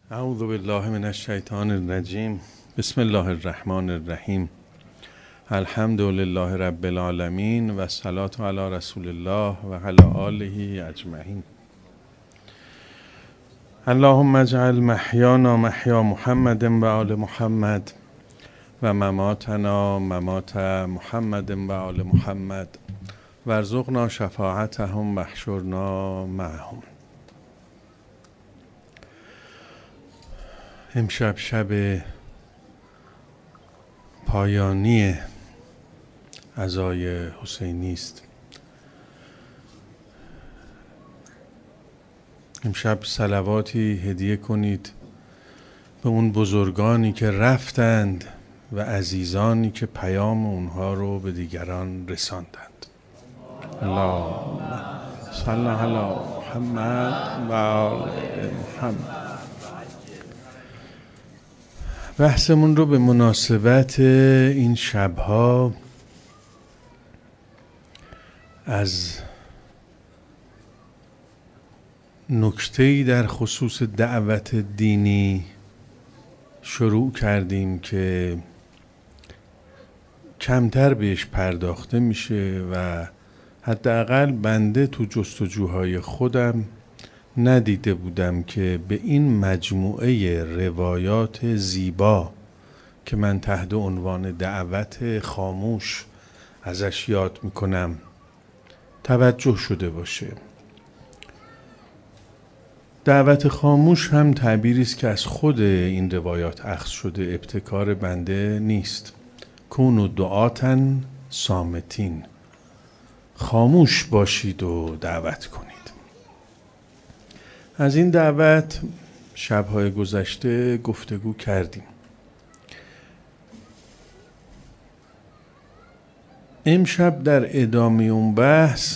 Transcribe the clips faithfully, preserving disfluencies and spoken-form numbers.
اعوذ بالله من الشیطان الرجیم. بسم الله الرحمن الرحیم. الحمد لله رب العالمین و الصلاة علی رسول الله و علی آله اجمعین. اللهم اجعل محیانا محیا محمد و آل محمد و مماتنا ممات محمد و آل محمد و ارزقنا شفاعتهم و احشرنا معهم. امشب شب پایانی عزای حسینی است. امشب صلواتی هدیه کنید به اون بزرگانی که رفتند و عزیزانی که پیام اونها رو به دیگران رساندند. اللهم صل علی محمد و آل محمد. بحثمون رو به مناسبت این شبها از نکته‌ای در خصوص دعوت دینی شروع کردیم که کمتر بهش پرداخته میشه و حداقل بنده تو جستجوهای خودم ندیده بودم که به این مجموعه روایات زیبا که من تحت عنوان دعوت خاموش ازش یاد میکنم توجه شده باشه. دعوت خاموش هم تعبیری است که از خود این روایات اخذ شده، ابتکار بنده نیست. کونوا دعاة صامتین، خاموش باشید و دعوت کنید. از این دعوت شب‌های گذشته گفتگو کردیم. امشب در ادامه اون بحث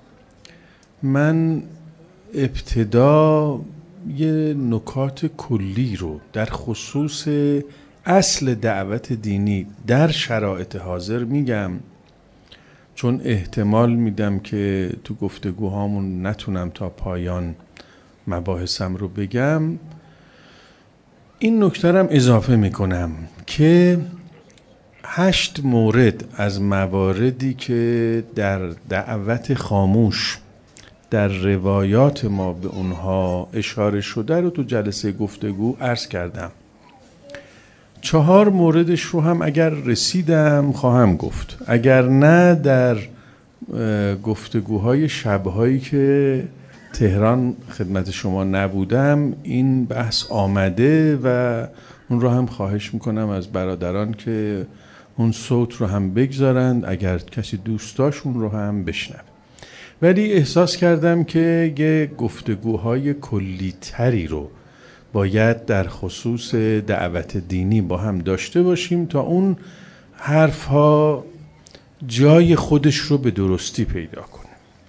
من ابتدا یه نکات کلی رو در خصوص اصل دعوت دینی در شرایط حاضر میگم، چون احتمال میدم که تو گفتگوهامون نتونم تا پایان مباحثم رو بگم. این نکته هم اضافه میکنم که هشت مورد از مواردی که در دعوت خاموش در روایات ما به اونها اشاره شده رو تو جلسه گفتگو عرض کردم. چهار موردش رو هم اگر رسیدم خواهم گفت، اگر نه در گفتگوهای شبهایی که تهران خدمت شما نبودم این بحث آمده و اون رو هم خواهش میکنم از برادران که اون صوت رو هم بگذارند اگر کسی دوست داشت اون رو هم بشنوه. ولی احساس کردم که یه گفتگوهای کلی تری رو باید در خصوص دعوت دینی با هم داشته باشیم تا اون حرفها جای خودش رو به درستی پیدا کنه.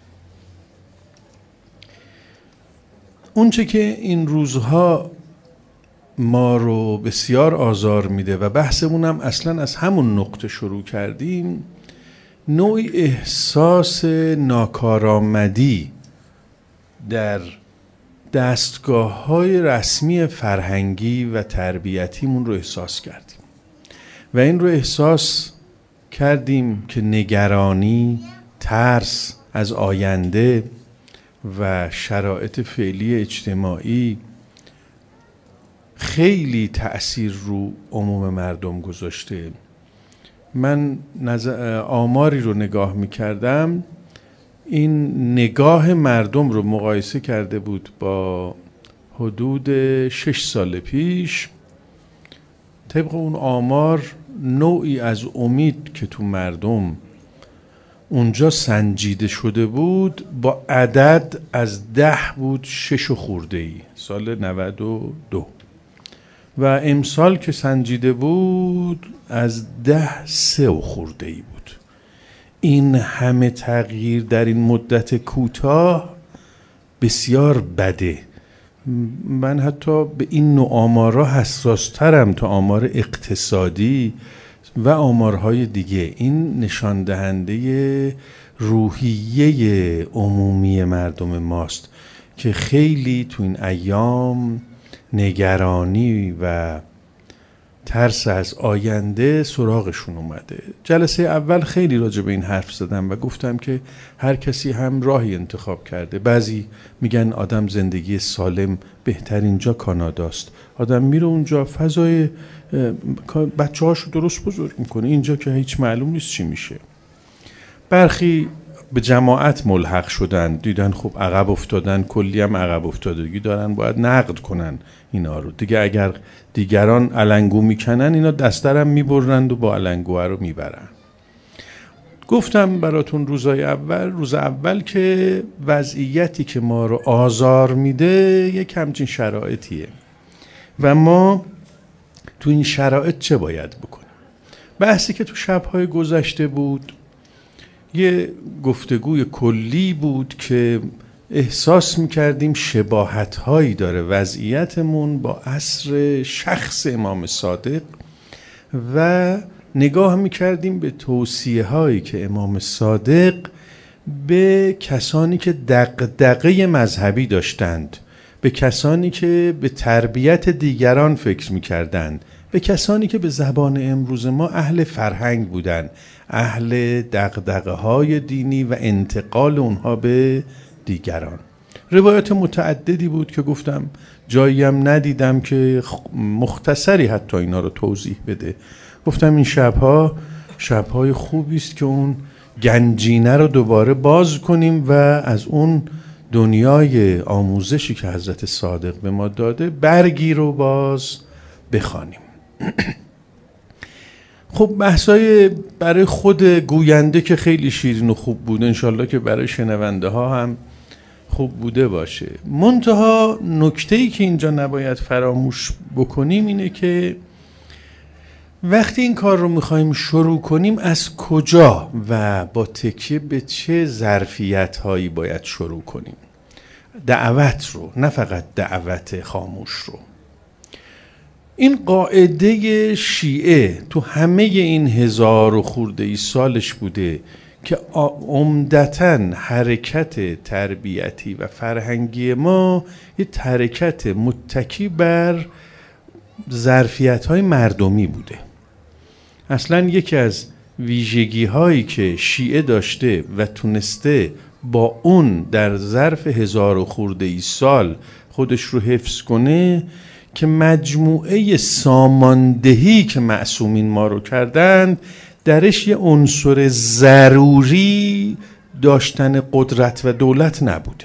اونچه که این روزها ما رو بسیار آزار میده و بحثمون هم اصلا از همون نقطه شروع کردیم، نوعی احساس ناکارآمدی در دستگاه‌های رسمی فرهنگی و تربیتیمون رو احساس کردیم و این رو احساس کردیم که نگرانی، ترس از آینده و شرایط فعلی اجتماعی خیلی تأثیر رو عموم مردم گذاشته. من آماری رو نگاه می‌کردم، این نگاه مردم رو مقایسه کرده بود با حدود شش سال پیش. طبق اون آمار نوعی از امید که تو مردم اونجا سنجیده شده بود با عدد از ده بود شش و خورده ای سال نود و دو و امسال که سنجیده بود از ده سه و خورده ای بود. این همه تغییر در این مدت کوتاه بسیار بده. من حتی به این نوع آمارها حساس ترم تا آمار اقتصادی و آمارهای دیگه. این نشان دهنده روحیه عمومی مردم ماست که خیلی تو این ایام نگرانی و ترس از آینده سراغشون اومده. جلسه اول خیلی راجع به این حرف زدم و گفتم که هر کسی هم راهی انتخاب کرده. بعضی میگن آدم زندگی سالم بهترین جا کاناداست، آدم میره اونجا فضای بچه هاشو درست بزرگ میکنه، اینجا که هیچ معلوم نیست چی میشه. برخی به جماعت ملحق شدن، دیدن خب عقب افتادن، کلی هم عقب افتادگی دارن، باید نقد کنن اینا رو دیگه. اگر دیگران علنگو میکنن اینا دسترم میبرند و با علنگوه رو میبرن. گفتم براتون روزای اول روز اول که وضعیتی که ما رو آزار میده یک همچین شرایطیه و ما تو این شرایط چه باید بکنیم. بحثی که تو شبهای گذشته بود یه گفتگوی کلی بود که احساس میکردیم شباهت‌هایی داره وضعیتمون با عصر شخص امام صادق و نگاه میکردیم به توصیه هایی که امام صادق به کسانی که دغدغه مذهبی داشتند، به کسانی که به تربیت دیگران فکر میکردند، به کسانی که به زبان امروز ما اهل فرهنگ بودند، اهل دغدغه های دینی و انتقال اونها به دیگران. روایات متعددی بود که گفتم جایی هم ندیدم که مختصری حتی اینا رو توضیح بده. گفتم این شبها شبهای خوبی است که اون گنجینه رو دوباره باز کنیم و از اون دنیای آموزشی که حضرت صادق به ما داده برگی رو باز بخوانیم. خب بحثای برای خود گوینده که خیلی شیرین و خوب بود، انشالله که برای شنونده ها هم خوب بوده باشه. منتها نکته‌ای که اینجا نباید فراموش بکنیم اینه که وقتی این کار رو میخوایم شروع کنیم از کجا و با تکیه به چه ظرفیت هایی باید شروع کنیم. دعوت رو، نه فقط دعوت خاموش رو. این قاعده شیعه تو همه این هزار و خورده ای سالش بوده که عمدتاً حرکت تربیتی و فرهنگی ما یه حرکت متکی بر ظرفیت‌های مردمی بوده. اصلاً یکی از ویژگی هایی که شیعه داشته و تونسته با اون در ظرف هزار و خورده ای سال خودش رو حفظ کنه که مجموعه ساماندهی که معصومین ما رو کردند درش یه عنصر ضروری داشتن قدرت و دولت نبوده.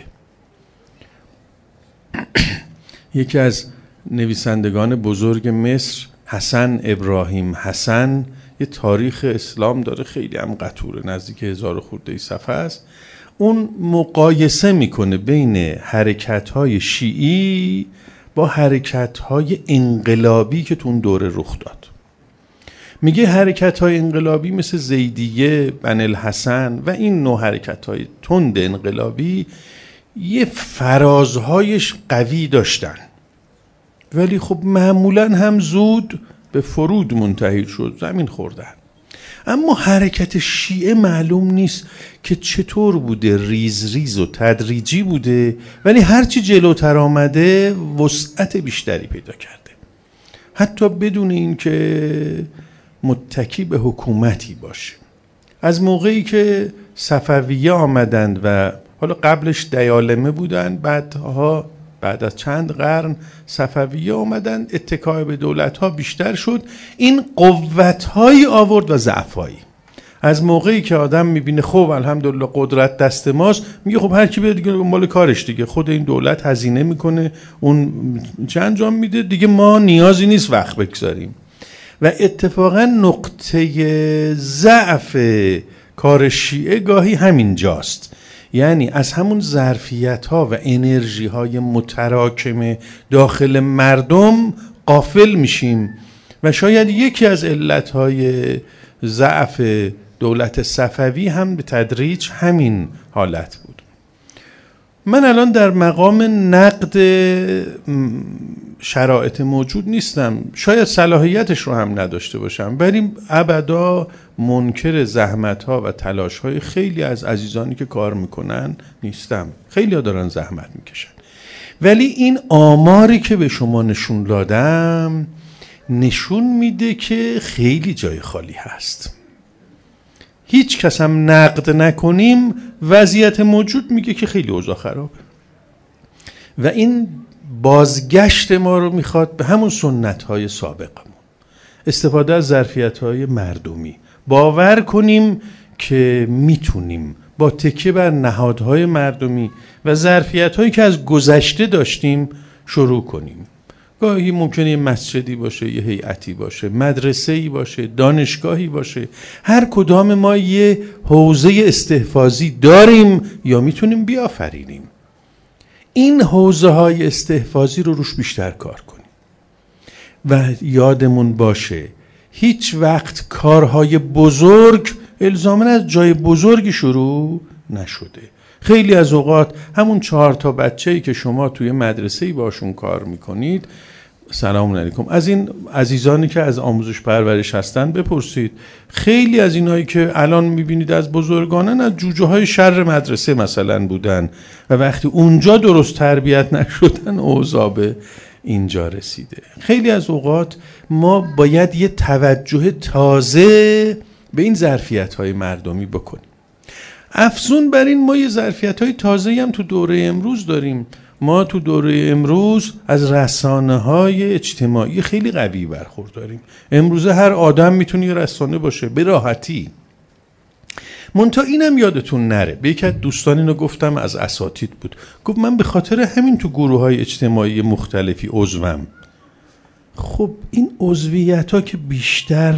یکی از نویسندگان بزرگ مصر، حسن ابراهیم حسن، یه تاریخ اسلام داره خیلی هم قطوره، نزدیک هزار خورده ای صفحه است. اون مقایسه میکنه بین حرکت‌های شیعی با حرکت‌های انقلابی که تو اون دوره رخ داد. میگه حرکت‌های انقلابی مثل زیدیه، بن الحسن و این نوع حرکت‌های تند انقلابی یه فرازهایش قوی داشتن، ولی خب معمولاً هم زود به فرود منتهی شد، زمین خوردن. اما حرکت شیعه معلوم نیست که چطور بوده، ریز ریز و تدریجی بوده، ولی هرچی جلوتر آمده وسعت بیشتری پیدا کرده، حتی بدون این که متکی به حکومتی باشه. از موقعی که صفویه آمدند و حالا قبلش دیالمه بودن، بعدها بعد از چند قرن صفویه آمدن، اتکای به دولت‌ها بیشتر شد، این قوت‌هایی آورد و ضعف‌هایی. از موقعی که آدم می‌بینه خب الحمدلله قدرت دست ماست، میگه خب هر کی بیاد دیگه مال کارش دیگه، خود این دولت هزینه میکنه، اون چه انجام میده دیگه، ما نیازی نیست وقت بگذاریم. و اتفاقا نقطه ضعف کار شیعه گاهی همین جاست، یعنی از همون ظرفیت ها و انرژی های متراکم داخل مردم غافل میشیم و شاید یکی از علت های ضعف دولت صفوی هم به تدریج همین حالت بود. من الان در مقام نقد شرایط موجود نیستم، شاید صلاحیتش رو هم نداشته باشم، ولی ابدا منکر زحمت ها و تلاش های خیلی از عزیزانی که کار میکنن نیستم. خیلی ها دارن زحمت میکشن، ولی این آماری که به شما نشون دادم نشون میده که خیلی جای خالی هست. هیچ کس هم نقد نکنیم وضعیت موجود میگه که خیلی اوضاع خرابه و این بازگشت ما رو میخواد به همون سنت های سابقمون، استفاده از ظرفیت های مردمی. باور کنیم که میتونیم با تکیه بر نهادهای مردمی و ظرفیت هایی که از گذشته داشتیم شروع کنیم. گاهی ممکنه یه مسجدی باشه، یه هیئتی باشه، مدرسه‌ای باشه، دانشگاهی باشه. هر کدام ما یه حوزه استحفاظی داریم یا میتونیم بیافرینیم. این حوزه های استحفاظی رو روش بیشتر کار کنیم و یادمون باشه هیچ وقت کارهای بزرگ الزاماً از جای بزرگی شروع نشده. خیلی از اوقات همون چهار تا بچه‌ای که شما توی مدرسه‌ای باشون کار میکنید، سلام علیکم، از این عزیزانی که از آموزش پرورش هستن بپرسید. خیلی از اینایی که الان میبینید از بزرگانن از جوجه های شر مدرسه مثلا بودن و وقتی اونجا درست تربیت نشدن اوضاع به اینجا رسیده. خیلی از اوقات ما باید یه توجه تازه به این ظرفیت‌های مردمی بکنیم. افزون بر این ما یه ظرفیت‌های تازه‌ای هم تو دوره امروز داریم. ما تو دوره امروز از رسانه‌های اجتماعی خیلی قوی برخورداریم. امروزه هر آدم میتونه یه رسانه باشه به راحتی. منتها اینم یادتون نره، به یکی از دوستان اینو گفتم، از اساتید بود، گفت من به خاطر همین تو گروه‌های اجتماعی مختلفی عضوم. خب این عضویت‌ها که بیشتر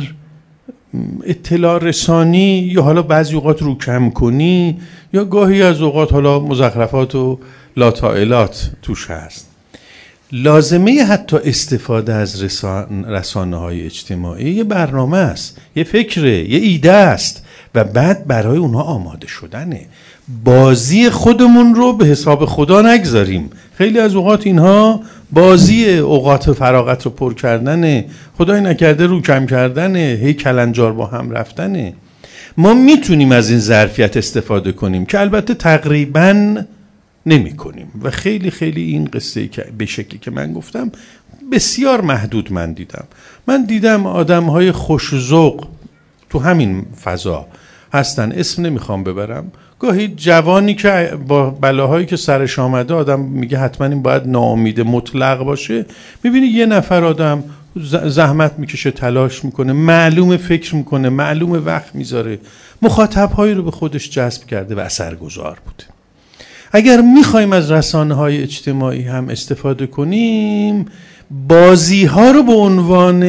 اطلاع رسانی یا حالا بعضی اوقات رو کم کنی یا گاهی از اوقات حالا مزخرفات و لاتائلات توش هست. لازمه حتی استفاده از رسان رسانه های اجتماعی یه برنامه است، یه فکره، یه ایده است و بعد برای اونها آماده شدنه. بازی خودمون رو به حساب خدا نگذاریم. خیلی از اوقات اینها بازی اوقات فراغت رو پر کردنه، خدای نکرده رو کم کردنه، هی کلنجار با هم رفتنه. ما میتونیم از این ظرفیت استفاده کنیم که البته تقریباً نمی کنیم و خیلی خیلی این قصه که به شکلی که من گفتم بسیار محدود من دیدم. من دیدم آدم‌های خوش‌ذوق تو همین فضا هستن، اسم نمیخوام ببرم. گاهی جوانی که با بلاهایی که سرش آمده آدم میگه حتما این باید ناامید مطلق باشه، میبینی یه نفر آدم زحمت میکشه، تلاش میکنه، معلومه فکر میکنه، معلومه وقت میذاره، مخاطبهایی رو به خودش جذب کرده و اثرگذار بوده. اگر میخوایم از رسانه‌های اجتماعی هم استفاده کنیم، بازی ها رو به عنوان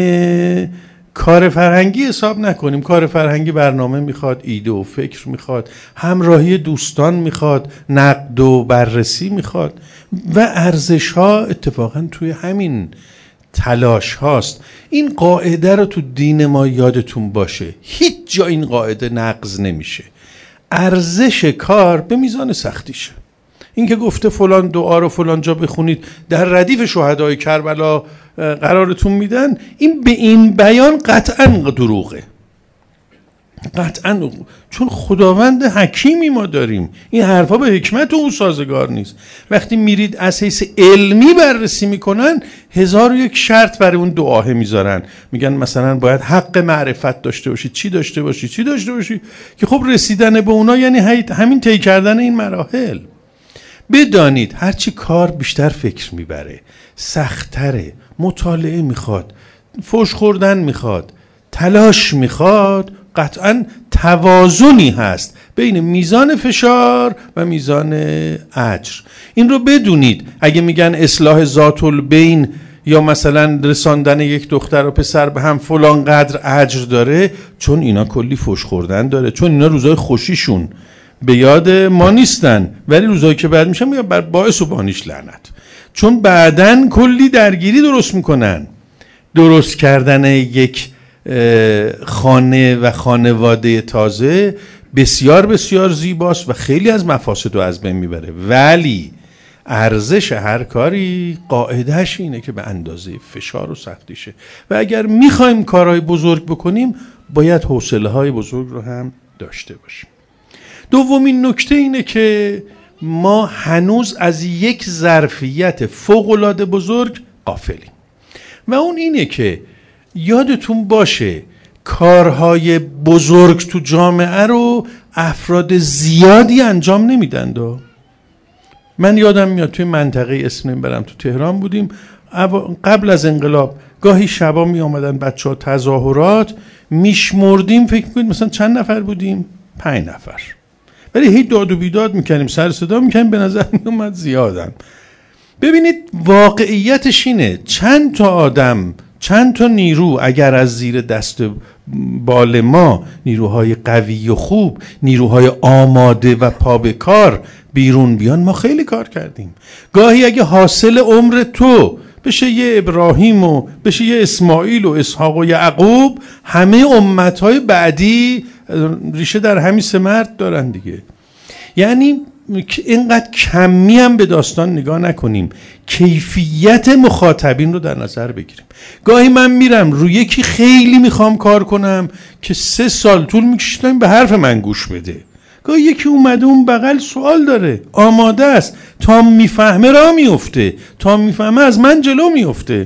کار فرهنگی حساب نکنیم. کار فرهنگی برنامه میخواد، ایده و فکر میخواد، همراهی دوستان میخواد، نقد و بررسی میخواد و ارزش ها اتفاقا توی همین تلاش هاست. این قاعده رو تو دین ما یادتون باشه، هیچ جا این قاعده نقض نمیشه. ارزش کار به میزان سختیشه. این که گفته فلان دعا رو فلان جا بخونید در ردیف شهدای کربلا قرارتون میدن، این به این بیان قطعا دروغه، قطعا، چون خداوند حکیمی ما داریم. این حرفا به حکمت او سازگار نیست. وقتی میرید اساس علمی بررسی میکنن، هزار و یک شرط برای اون دعاه میذارن، میگن مثلا باید حق معرفت داشته باشی، چی داشته باشی، چی داشته باشی، که خب رسیدن به اونا یعنی همین طی کردن این مراحل. بدانید هرچی کار بیشتر فکر میبره، سخت‌تره، مطالعه میخواد، فوش خوردن میخواد، تلاش میخواد، قطعاً توازنی هست بین میزان فشار و میزان اجر. این رو بدونید. اگه میگن اصلاح ذات البین یا مثلا رساندن یک دختر و پسر به هم فلان قدر اجر داره، چون اینا کلی فوش خوردن داره، چون اینا روزای خوشیشون به یاد ما نیستن، ولی روزایی که بعد میشن میگن بر باعث و بانیش لعنت، چون بعدن کلی درگیری درست میکنن. درست کردن یک خانه و خانواده تازه بسیار بسیار زیباست و خیلی از مفاسد رو از بین میبره، ولی ارزش هر کاری قاعدهش اینه که به اندازه فشار و سختیشه و اگر میخوایم کارهای بزرگ بکنیم باید حوصله های بزرگ رو هم داشته باشیم. دومین نکته اینه که ما هنوز از یک ظرفیت فوق‌العاده بزرگ غافلیم و اون اینه که یادتون باشه کارهای بزرگ تو جامعه رو افراد زیادی انجام نمیدن. من یادم میاد توی منطقه اسم نمیبرم تو تهران بودیم، قبل از انقلاب گاهی شبا می آمدن بچه ها تظاهرات، میشمردیم فکر کنید مثلا چند نفر بودیم؟ پنج نفر، ولی هی داد و بیداد میکنیم، سر صدا میکنیم، به نظر میومد زیادن. ببینید واقعیتش اینه چند تا آدم، چند تا نیرو اگر از زیر دست بال ما، نیروهای قوی و خوب، نیروهای آماده و پا به کار بیرون بیان، ما خیلی کار کردیم. گاهی اگه حاصل عمر تو بشه یه ابراهیم و بشه یه اسماعیل و اسحاق و یعقوب، همه امتهای بعدی ریشه در همین سه مرد دارن دیگه. یعنی اینقدر کمی هم به داستان نگاه نکنیم، کیفیت مخاطبین رو در نظر بگیریم. گاهی من میرم روی یکی خیلی میخوام کار کنم که سه سال طول میکشه تا به حرف من گوش بده. گاهی یکی اومده اون بغل سوال داره، آماده است، تا میفهمه را میفته، تا میفهمه از من جلو میفته.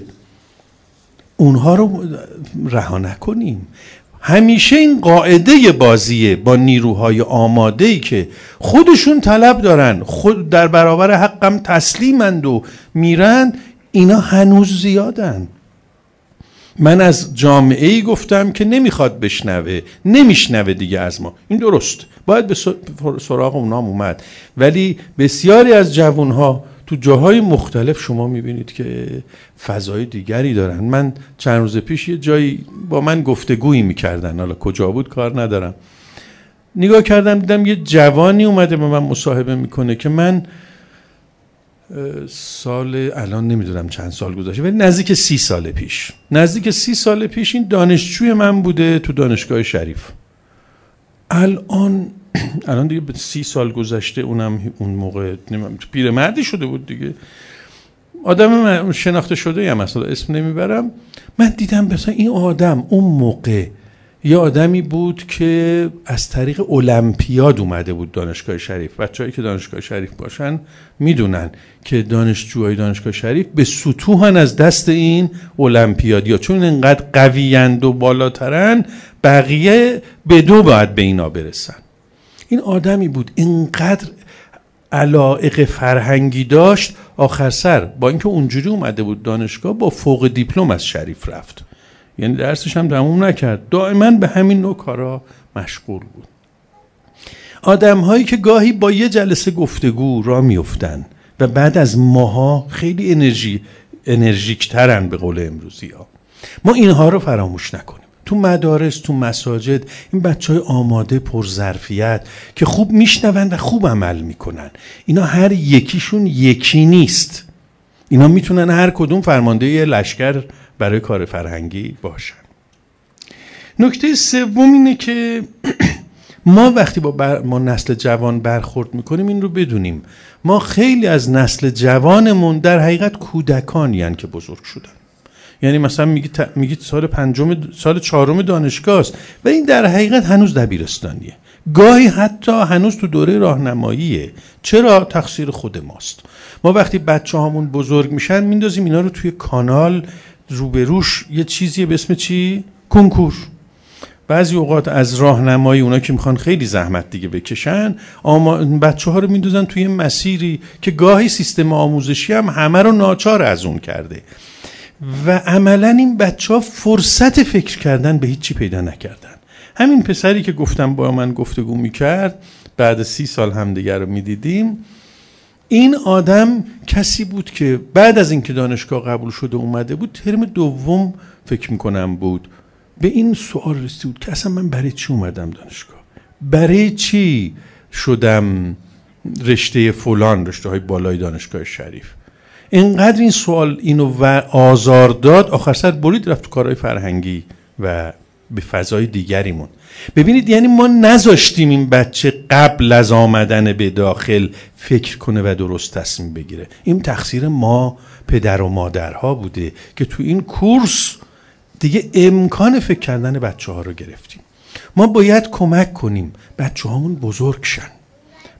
اونها رو رها نکنیم. همیشه این قاعده بازیه با نیروهای آماده‌ای که خودشون طلب دارن، خود در برابر حقم تسلیمند و میرن، اینا هنوز زیادن. من از جامعه‌ای گفتم که نمیخواد بشنوه، نمیشنوه دیگه از ما. این درست، باید به سراغ اونام اومد، ولی بسیاری از جوانها تو جاهای مختلف شما میبینید که فضای دیگری دارن. من چند روز پیش یه جایی با من گفتگویی میکردن، حالا کجا بود کار ندارم، نگاه کردم دیدم یه جوانی اومده با من مصاحبه میکنه که من سال الان نمیدونم چند سال گذشته، ولی نزدیک سی سال پیش نزدیک سی سال پیش این دانشجوی من بوده تو دانشگاه شریف. الان الان دیگه سی سال گذشته، اونم اون موقع پیرمردی شده بود دیگه، آدم شناخته شده هم مثلا اسم نمیبرم. من دیدم مثلا این آدم اون موقع یه آدمی بود که از طریق المپیاد اومده بود دانشگاه شریف. بچه‌هایی که دانشگاه شریف باشن میدونن که دانشجوهای دانشگاه شریف به سطوحن از دست این المپیادیا، چون اینقدر قویند و بالاترن، بقیه به دو باید به اینا برسن. این آدمی بود اینقدر علایق فرهنگی داشت، آخر سر با اینکه اونجوری اومده بود دانشگاه با فوق دیپلم از شریف رفت، یعنی درسش هم تموم نکرد، دائما به همین نوع کارا مشغول بود. آدم هایی که گاهی با یه جلسه گفتگو را میفتن و بعد از ماها خیلی انرژی انرژیک ترن به قول امروزی ها. ما اینها رو فراموش نکنیم. تو مدارس، تو مساجد، این بچهای آماده پرظرفیت که خوب میشنون و خوب عمل میکنن، اینا هر یکیشون یکی نیست. اینا میتونن هر کدوم فرمانده یه لشکر برای کار فرهنگی باشن. نکته سوم اینه که ما وقتی با بر... ما نسل جوان برخورد میکنیم این رو بدونیم ما خیلی از نسل جوانمون در حقیقت کودکانی هستند که بزرگ شدن. یعنی مثلا میگی ت... میگی سال پنجم سال چهارم دانشگاه است و این در حقیقت هنوز دبیرستانیه، گاهی حتی هنوز تو دوره راهنماییه. چرا؟ تقصیر خود ماست. ما وقتی بچه‌هامون بزرگ میشن میندازیم اینا رو توی کانال، روبروش یه چیزیه به اسم چی؟ کنکور. بعضی اوقات از راهنمایی اونا که میخوان خیلی زحمت دیگه بکشن، اما بچه‌ها رو میندازن توی مسیری که گاهی سیستم آموزشی هم همه رو ناچار از اون کرده و عملاً این بچه‌ها فرصت فکر کردن به هیچی پیدا نکردن. همین پسری که گفتم با من گفتگو میکرد، بعد سی سال همدیگر رو میدیدیم، این آدم کسی بود که بعد از اینکه دانشگاه قبول شده اومده بود، ترم دوم فکر میکنم بود، به این سوال رسید بود که اصلا من برای چی اومدم دانشگاه، برای چی شدم رشته فلان، رشته های بالای دانشگاه شریف. اینقدر این سوال اینو و آزار داد، آخر سر برید رفت تو کارهای فرهنگی و به فضای دیگریمون. ببینید یعنی ما نذاشتیم این بچه قبل از آمدن به داخل فکر کنه و درست تصمیم بگیره. این تقصیر ما پدر و مادرها بوده که تو این کورس دیگه امکان فکر کردن بچه ها رو گرفتیم. ما باید کمک کنیم بچه هامون بزرگ شن.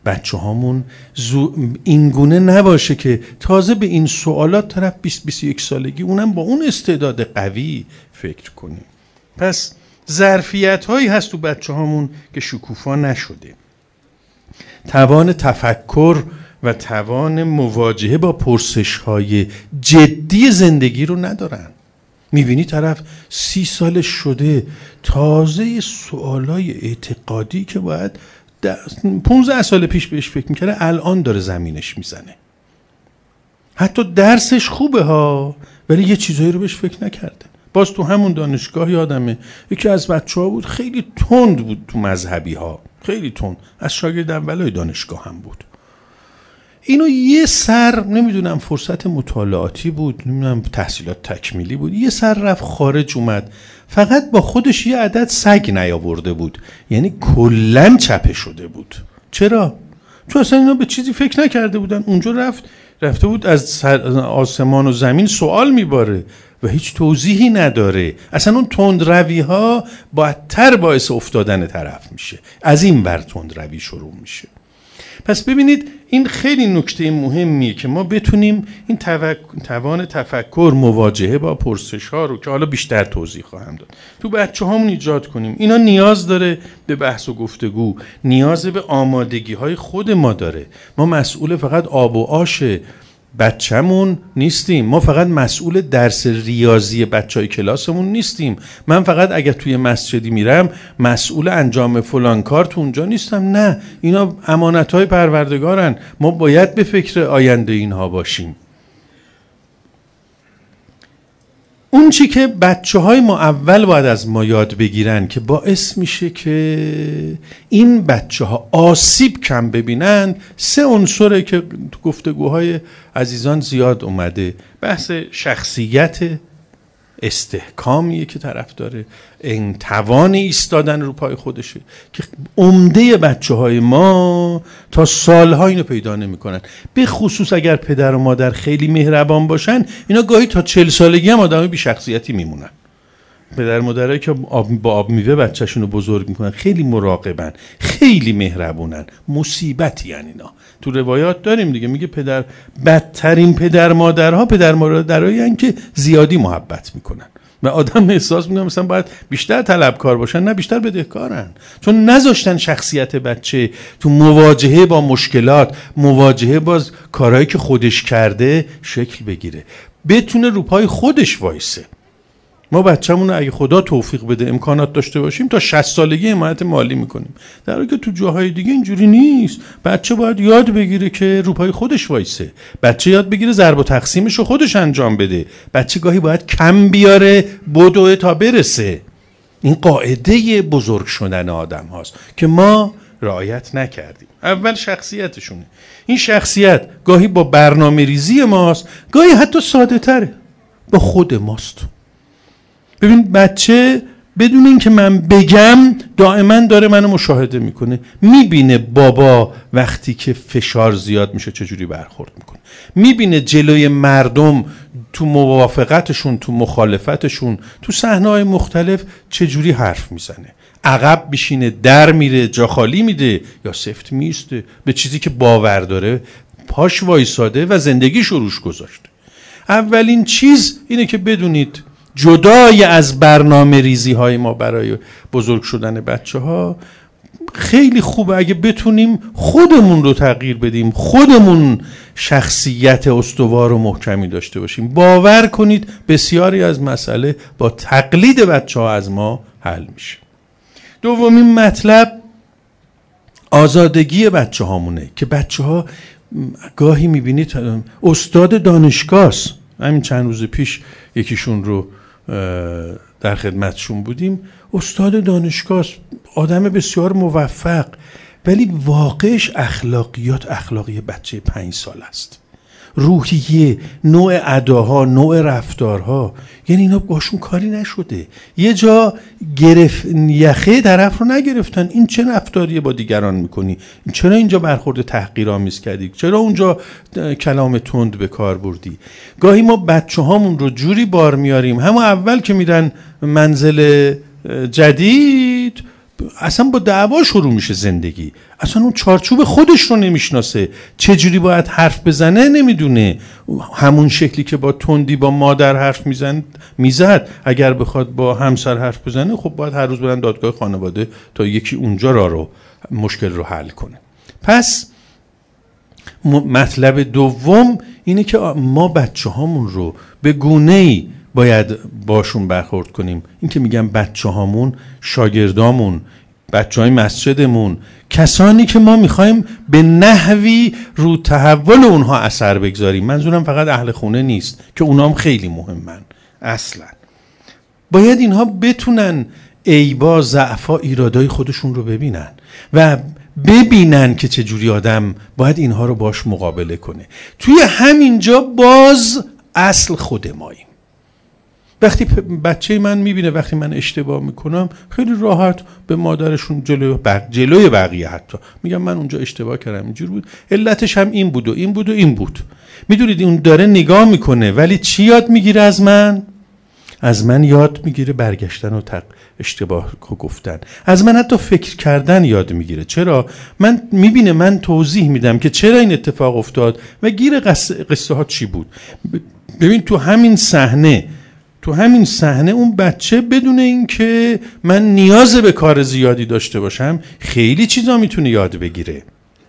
بچه هامون اینگونه نباشه که تازه به این سوالات طرف بیست بیست و یک سالگی اونم با اون استعداد قوی فکر کنیم. پس ظرفیت هایی هست تو بچه هامون که شکوفا نشده. توان تفکر و توان مواجهه با پرسش های جدی زندگی رو ندارن. میبینی طرف سی سالش شده تازه سوالای اعتقادی که باید پونزده سال پیش بهش فکر میکرده الان داره زمینش میزنه. حتی درسش خوبه ها، ولی یه چیزایی رو بهش فکر نکرده. باز تو همون دانشگاه یادمه یکی از بچه ها بود خیلی تند بود تو مذهبی ها، خیلی تند، از شاگرد اولای دانشگاه هم بود. اینو یه سر نمیدونم فرصت مطالعاتی بود، نمیدونم تحصیلات تکمیلی بود، یه سر رفت خارج اومد، فقط با خودش یه عدد سگ نیاورده بود، یعنی کلن چپه شده بود. چرا؟ چون اصلا اینا به چیزی فکر نکرده بودن. اونجا رفت رفته بود از آسمان و زمین سوال میباره و هیچ توضیحی نداره. اصلا اون تندروی ها بدتر باعث افتادن طرف میشه، از این ور تندروی شروع میشه. پس ببینید این خیلی نکته مهمیه که ما بتونیم این توک... توان تفکر، مواجهه با پرسش ها رو که حالا بیشتر توضیح خواهم داد تو بچه هامون ایجاد کنیم. اینا نیاز داره به بحث و گفتگو، نیاز به آمادگی های خود ما داره. ما مسئول فقط آب و آش بچه‌مون نیستیم، ما فقط مسئول درس ریاضی بچهای کلاسمون نیستیم، من فقط اگه توی مسجدی میرم مسئول انجام فلان کار تو اونجا نیستم. نه، اینا امانت‌های پروردگارن، ما باید به فکر آینده اینها باشیم. اون چی که بچه های ما اول باید از ما یاد بگیرن که باعث میشه که این بچه ها آسیب کم ببینن، سه عنصره که تو گفتگوهای عزیزان زیاد اومده. بحث شخصیت، استحکامیه که طرف داره، این توان ایستادن رو پای خودشه که عمده بچه های ما تا سالها اینو پیدا نمی کنن. به خصوص اگر پدر و مادر خیلی مهربان باشن، اینا گاهی تا چل سالگی هم آدم بی شخصیتی میمونن. پدر مادرایی که آب با آب میوه بچه‌شون رو بزرگ میکنن خیلی مراقبن، خیلی مهربونن، مصیبتی یعنی اینا. تو روایات داریم دیگه، میگه پدر بدترین پدر مادرها پدر مادرایی هستن که زیادی محبت میکنن و آدم احساس میکنه مثلا باید بیشتر طلبکار باشن، نه بیشتر بدهکارن، چون نذاشتن شخصیت بچه تو مواجهه با مشکلات، مواجهه با کارهایی که خودش کرده شکل بگیره، بتونه رو پای خودش وایسه. ما بچه‌مون اگه خدا توفیق بده امکانات داشته باشیم تا شصت سالگی حمایت مالی میکنیم، در حالی که تو جاهای دیگه اینجوری نیست. بچه باید یاد بگیره که رو پای خودش وایسه، بچه یاد بگیره ضرب و تقسیمش رو خودش انجام بده، بچه گاهی باید کم بیاره بدوه تا برسه. این قاعده بزرگ شدن آدم هاست که ما رعایت نکردیم. اول شخصیتشونه. این شخصیت گاهی با برنامه ریزی ماست، گاهی حتی ساده تره، با خود ماست. ببین بچه بدون این که من بگم دائما داره منو مشاهده میکنه، میبینه بابا وقتی که فشار زیاد میشه چجوری برخورد میکنه، میبینه جلوی مردم تو موافقتشون، تو مخالفتشون، تو صحنه‌های مختلف چجوری حرف میزنه، عقب بشینه، در میره، جا خالی میده یا سفت میسته، به چیزی که باور داره پاش وایساده و زندگیش رو روش گذاشته. اولین چیز اینه که بدونید جدای از برنامه ریزی های ما برای بزرگ شدن بچه ها خیلی خوبه اگه بتونیم خودمون رو تغییر بدیم، خودمون شخصیت استوار و محکمی داشته باشیم. باور کنید بسیاری از مسئله با تقلید بچه ها از ما حل میشه. دومین مطلب آزادگی بچه هامونه که بچه ها گاهی میبینید استاد دانشگاهست. همین چند روز پیش یکیشون رو در خدمتشون بودیم، استاد دانشگاه، آدم بسیار موفق، ولی واقعش اخلاقیات اخلاقی بچه پنج سال است. روحیه، نوع اداها، نوع رفتارها، یعنی اینا باشون کاری نشده. یه جا گرفت یخه طرف رو نگرفتن، این چه رفتاریه با دیگران میکنی، چرا اینجا برخورد تحقیرآمیز کردی، چرا اونجا کلام تند به کار بردی. گاهی ما بچه هامون رو جوری بار میاریم، همون اول که میرن منزل جدید اصلا با دعوا شروع میشه زندگی. اصلا اون چارچوب خودش رو نمیشناسه، چجوری باید حرف بزنه نمیدونه. همون شکلی که با تندی با مادر حرف میزن میزد، اگر بخواد با همسر حرف بزنه خب باید هر روز برن دادگاه خانواده تا یکی اونجا را رو مشکل رو حل کنه. پس مطلب دوم اینه که ما بچه هامون رو به گونه‌ای باید باشون برخورد کنیم. این که میگم بچه هامون، شاگردامون، بچه های مسجدمون، کسانی که ما میخوایم به نحوی رو تحول اونها اثر بگذاریم. منظورم فقط اهل خونه نیست که اونام خیلی مهمن. اصلا باید اینها بتونن عیبا، ضعفا، ایرادای خودشون رو ببینن و ببینن که چجوری آدم باید اینها رو باش مقابله کنه. توی همینجا باز اصل خود ماییم. وقتی بچه من میبینه وقتی من اشتباه میکنم، خیلی راحت به مادرشون جلوی بق... جلوی بقیه حتی میگم من اونجا اشتباه کردم، اینجور بود، علتش هم این بود و این بود و این بود. میدونید اون داره نگاه میکنه، ولی چی یاد میگیره از من؟ از من یاد میگیره برگشتن و تق... اشتباه گفتن. از من حتی فکر کردن یاد میگیره. چرا؟ من میبینه من توضیح میدم که چرا این اتفاق افتاد و گیر قصه, قصه ها چی بود. ببین تو همین صحنه تو همین صحنه اون بچه بدون اینکه من نیاز به کار زیادی داشته باشم خیلی چیزا میتونه یاد بگیره.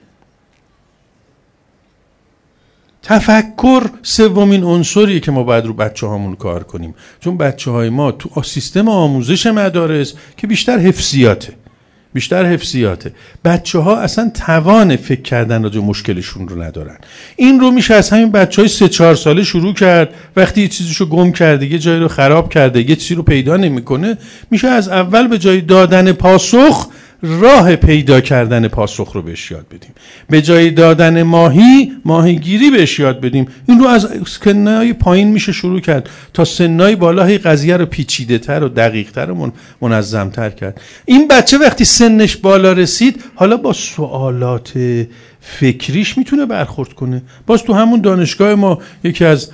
تفکر سومین عنصریه که ما باید رو بچه هامون کار کنیم، چون بچه های ما تو سیستم آموزش مدارس که بیشتر حفظیاته بیشتر حفظیاته بچه ها اصلا توان فکر کردن راجع به مشکلشون رو ندارن. این رو میشه از همین بچه های سه چهار ساله شروع کرد. وقتی یه چیزیشو گم کرده، یه جایی رو خراب کرده، یه چیزی رو پیدا نمیکنه، میشه از اول به جای دادن پاسخ راه پیدا کردن پاسخ رو بهش یاد بدیم. به جای دادن ماهی ماهیگیری بهش یاد بدیم. این رو از سنای پایین میشه شروع کرد تا سنای بالا هی قضیه رو پیچیده تر و دقیق تر و منظم تر کرد. این بچه وقتی سنش بالا رسید حالا با سوالات فکریش میتونه برخورد کنه. باز تو همون دانشگاه ما یکی از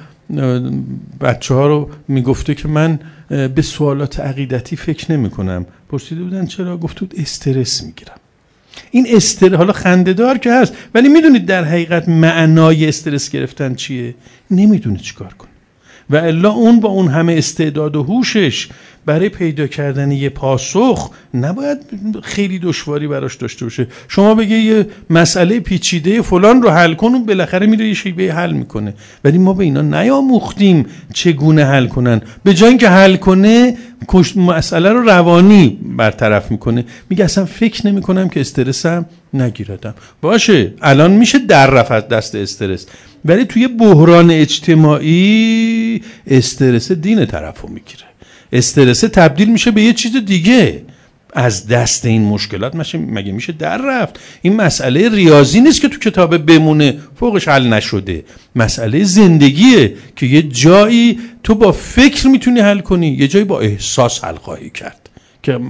بچه ها رو میگفته که من به سوالات عقیدتی فکر نمی کنم. پرسیده بودن چرا؟ گفته بود استرس میگیرم. این استرس حالا خنده‌دار که هست، ولی میدونید در حقیقت معنای استرس گرفتن چیه؟ نمیدونه چیکار کنه و الا اون با اون همه استعداد و هوشش برای پیدا کردن یه پاسخ نباید خیلی دشواری براش داشته باشه. شما بگه یه مسئله پیچیده فلان رو حل کن و بالاخره میره یه شیوه حل میکنه، ولی ما به اینا نیاموختیم چگونه حل کنن. به جای اینکه حل کنه مسئله رو روانی برطرف میکنه، میگه اصلا فکر نمیکنم که استرسم نگیردم. باشه الان میشه در رفت از دست استرس، ولی توی بحران اجتماعی استرس دین طرفو میگیره. استرس تبدیل میشه به یه چیز دیگه. از دست این مشکلات مگه میشه در رفت؟ این مسئله ریاضی نیست که تو کتاب بمونه فوقش حل نشده. مسئله زندگیه که یه جایی تو با فکر میتونی حل کنی، یه جایی با احساس حل خواهی کرد. که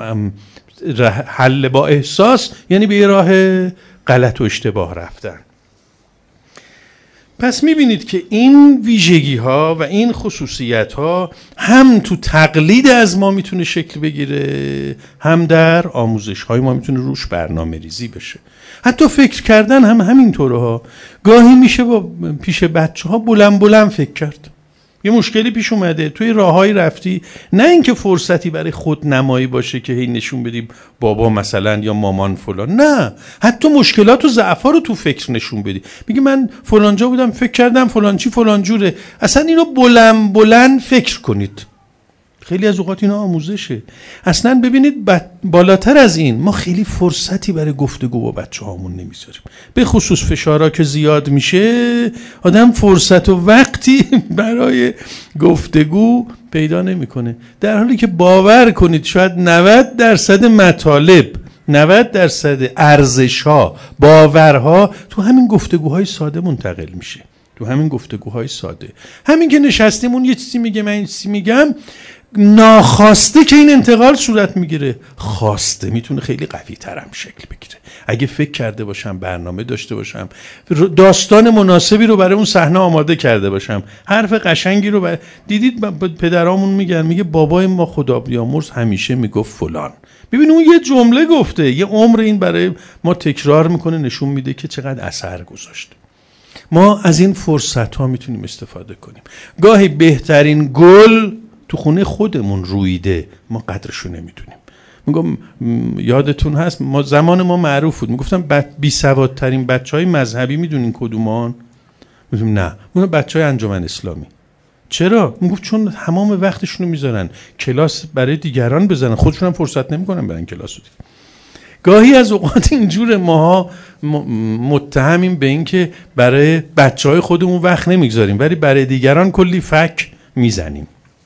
حل با احساس یعنی به یه راه غلط و اشتباه رفتن. پس میبینید که این ویژگی ها و این خصوصیت ها هم تو تقلید از ما میتونه شکل بگیره، هم در آموزش های ما میتونه روش برنامه ریزی بشه. حتی فکر کردن هم همینطوره ها. گاهی میشه با پیش بچه ها بلند بلند فکر کرد. یه مشکلی پیش اومده، توی راههای رفتی، نه اینکه فرصتی برای خود نمایی باشه که هی نشون بدیم بابا مثلا یا مامان فلان، نه، حتی مشکلات و ضعفا رو تو فکر نشون بدی. میگه من فلانجا بودم فکر کردم فلان چی فلان جوره. اصلا اینو بلند بلند فکر کنید. خیلی از اوقات اینا آموزشه. اصلا ببینید بالاتر از این ما خیلی فرصتی برای گفتگو با بچه هامون نمیذاریم. به خصوص فشارها که زیاد میشه آدم فرصت و وقتی برای گفتگو پیدا نمیکنه، در حالی که باور کنید شاید نود درصد مطالب، نود درصد ارزش‌ها، باورها تو همین گفتگوهای ساده منتقل میشه. تو همین گفتگوهای ساده، همین که نشستیم اون یه چیزی میگه من این چیزی میگم، ناخواسته که این انتقال صورت میگیره، خواسته میتونه خیلی قوی ترم شکل بگیره. اگه فکر کرده باشم، برنامه داشته باشم، داستان مناسبی رو برای اون صحنه آماده کرده باشم، حرف قشنگی رو بر... دیدید پدرامون میگن، میگه بابای ما خدا بیامرز همیشه میگفت فلان. ببین اون یه جمله گفته، یه عمر این برای ما تکرار میکنه، نشون میده که چقدر اثر گذاشته. ما از این فرصت ها میتونیم استفاده کنیم. گاهی بهترین گل تو خونه خودمون رویده، ما قدرشو نمیدونیم. میگم یادتون هست ما زمان ما معروف بود، میگفتم بی سوادترین بچهای مذهبی میدونین کدومان؟ میگم نه، اون بچهای انجمن اسلامی. چرا؟ میگفت چون تمام وقتشون رو میذارن کلاس برای دیگران بزنن، خودشون هم فرصت نمیکنن برن کلاس رو. گاهی از اوقات اینجور ماها متهمیم به این که برای بچهای خودمون وقت نمیگذاریم ولی برای دیگران کلی فک میزنیم.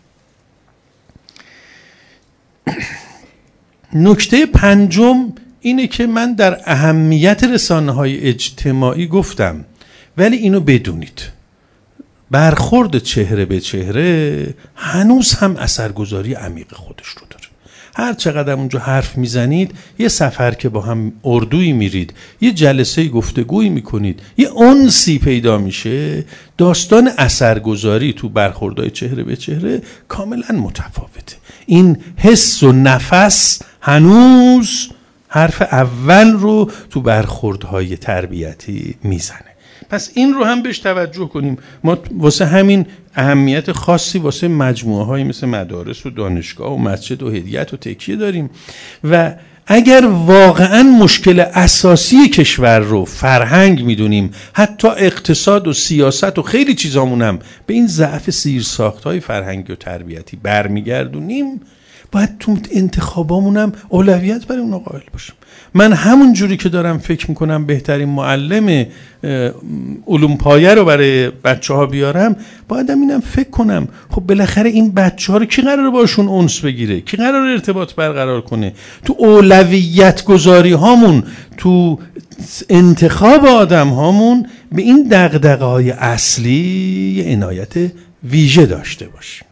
نکته پنجم اینه که من در اهمیت رسانه‌های اجتماعی گفتم، ولی اینو بدونید برخورد چهره به چهره هنوز هم اثرگذاری عمیق خودش رو داره. هر چقدر اونجا حرف میزنید، یه سفر که با هم اردویی میرید، یه جلسه گفتگویی میکنید، یه انسی پیدا میشه، داستان اثرگذاری تو برخوردهای چهره به چهره کاملا متفاوته. این حس و نفس هنوز حرف اول رو تو برخوردهای تربیتی میزنه. پس این رو هم بهش توجه کنیم. ما واسه همین اهمیت خاصی واسه مجموعه های مثل مدارس و دانشگاه و مسجد و هدیت و تکیه داریم و اگر واقعا مشکل اساسی کشور رو فرهنگ میدونیم، حتی اقتصاد و سیاست و خیلی چیزامونم به این ضعف زیرساخت‌های فرهنگی و تربیتی برمیگردونیم، باید تو انتخابامونم اولویت برای اون قائل باشیم. من همون جوری که دارم فکر میکنم بهترین معلم علوم پایه رو برای بچه ها بیارم، بایدم اینم فکر کنم خب بالاخره این بچه ها رو کی قراره باشون انس بگیره، کی قراره ارتباط برقرار کنه. تو اولویت گذاری هامون، تو انتخاب آدم هامون به این دغدغه های اصلی عنایت ویژه داشته باشیم.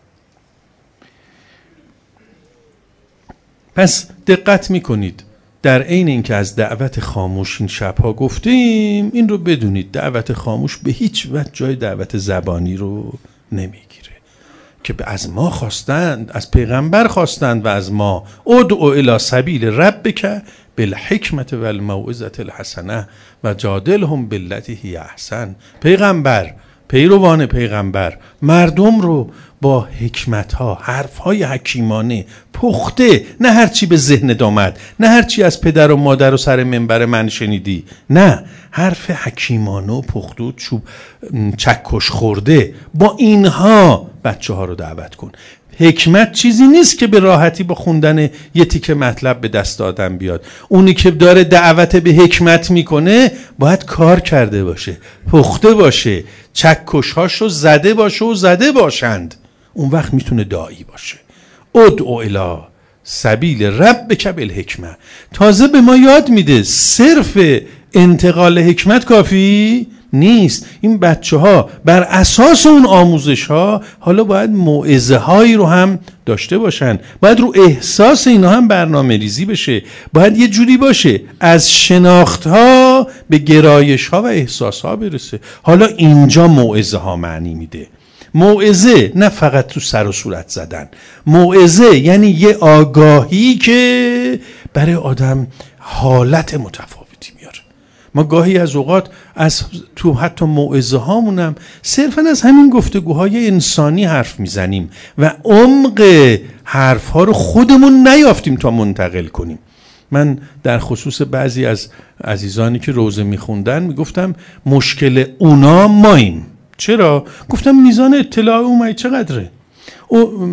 پس دقت میکنید در عین اینکه از دعوت خاموش این شبها گفتیم، این رو بدونید دعوت خاموش به هیچ وجه جای دعوت زبانی رو نمیگیره که از ما خواستند، از پیغمبر خواستند و از ما ادعو الی سبیل ربک بالحکمت و الموعظة الحسنه و جادلهم بالتی هی احسن. پیغمبر، پیروان پیغمبر مردم رو با حکمت ها، حرف های حکیمانه پخته، نه هرچی به ذهنت آمد، نه هرچی از پدر و مادر و سر منبر من شنیدی، نه، حرف حکیمانه و پخته و چوب چکش خورده، با اینها بچه ها رو دعوت کن. حکمت چیزی نیست که به راحتی با خوندن یه تیکه مطلب به دست آدم بیاد. اونی که داره دعوت به حکمت میکنه باید کار کرده باشه، پخته باشه، چکش‌هاشو زده باشه و زده باشند، اون وقت میتونه داعی باشه. ادعو الی سبیل ربک بالحکمه. تازه به ما یاد میده صرف انتقال حکمت کافی نیست. این بچه ها بر اساس اون آموزش ها حالا باید موعظه هایی رو هم داشته باشن، باید رو احساس اینا هم برنامه ریزی بشه، باید یه جوری باشه از شناخت ها به گرایش ها و احساس ها برسه. حالا اینجا موعظه ها معنی میده. موعظه نه فقط تو سر و صورت زدن، موعظه یعنی یه آگاهی که برای آدم حالت متفاوتی میاره. ما گاهی از اوقات از تو حتی موعظه هامونم صرفا از همین گفتگوهای انسانی حرف میزنیم و عمق حرف ها رو خودمون نیافتیم تا منتقل کنیم. من در خصوص بعضی از عزیزانی که روزه میخوندن میگفتم مشکل اونا ماییم. چرا؟ گفتم میزان اطلاع اومای چقدره. او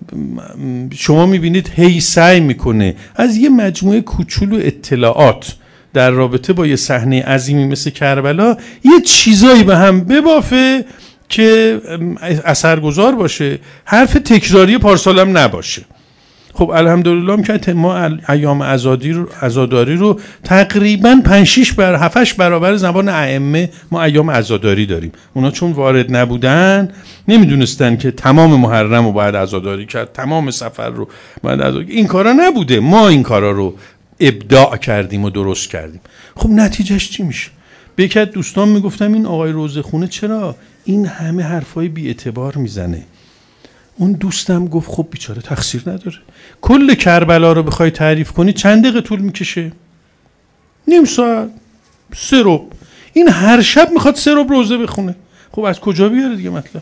شما میبینید هی سعی میکنه از یه مجموعه کوچولو اطلاعات در رابطه با یه صحنه عظیمی مثل کربلا یه چیزایی به هم ببافه که اثرگذار باشه، حرف تکراری پارسالم نباشه. خب الحمدلله که ما ایام عزاداری رو عزاداری رو تقریبا پنج شش بر هفت برابر زبان ائمه ما ایام عزاداری داریم. اونا چون وارد نبودن نمیدونستن که تمام محرم رو باید عزاداری کرد، تمام سفر رو باید عزاداری. این کارا نبوده، ما این کارا رو ابداع کردیم و درست کردیم. خب نتیجهش چی میشه؟ به یک از دوستان میگفتم این آقای روزخونه چرا این همه حرفای بی اعتبار میزنه؟ اون دوستم گفت خب بیچاره تقصیر نداره. کل کربلا رو بخوای تعریف کنی چند دقیقه طول میکشه؟ نیم ساعت، سه ربع. این هر شب میخواد سه ربع روزه بخونه. خب از کجا بیاره دیگه مطلب؟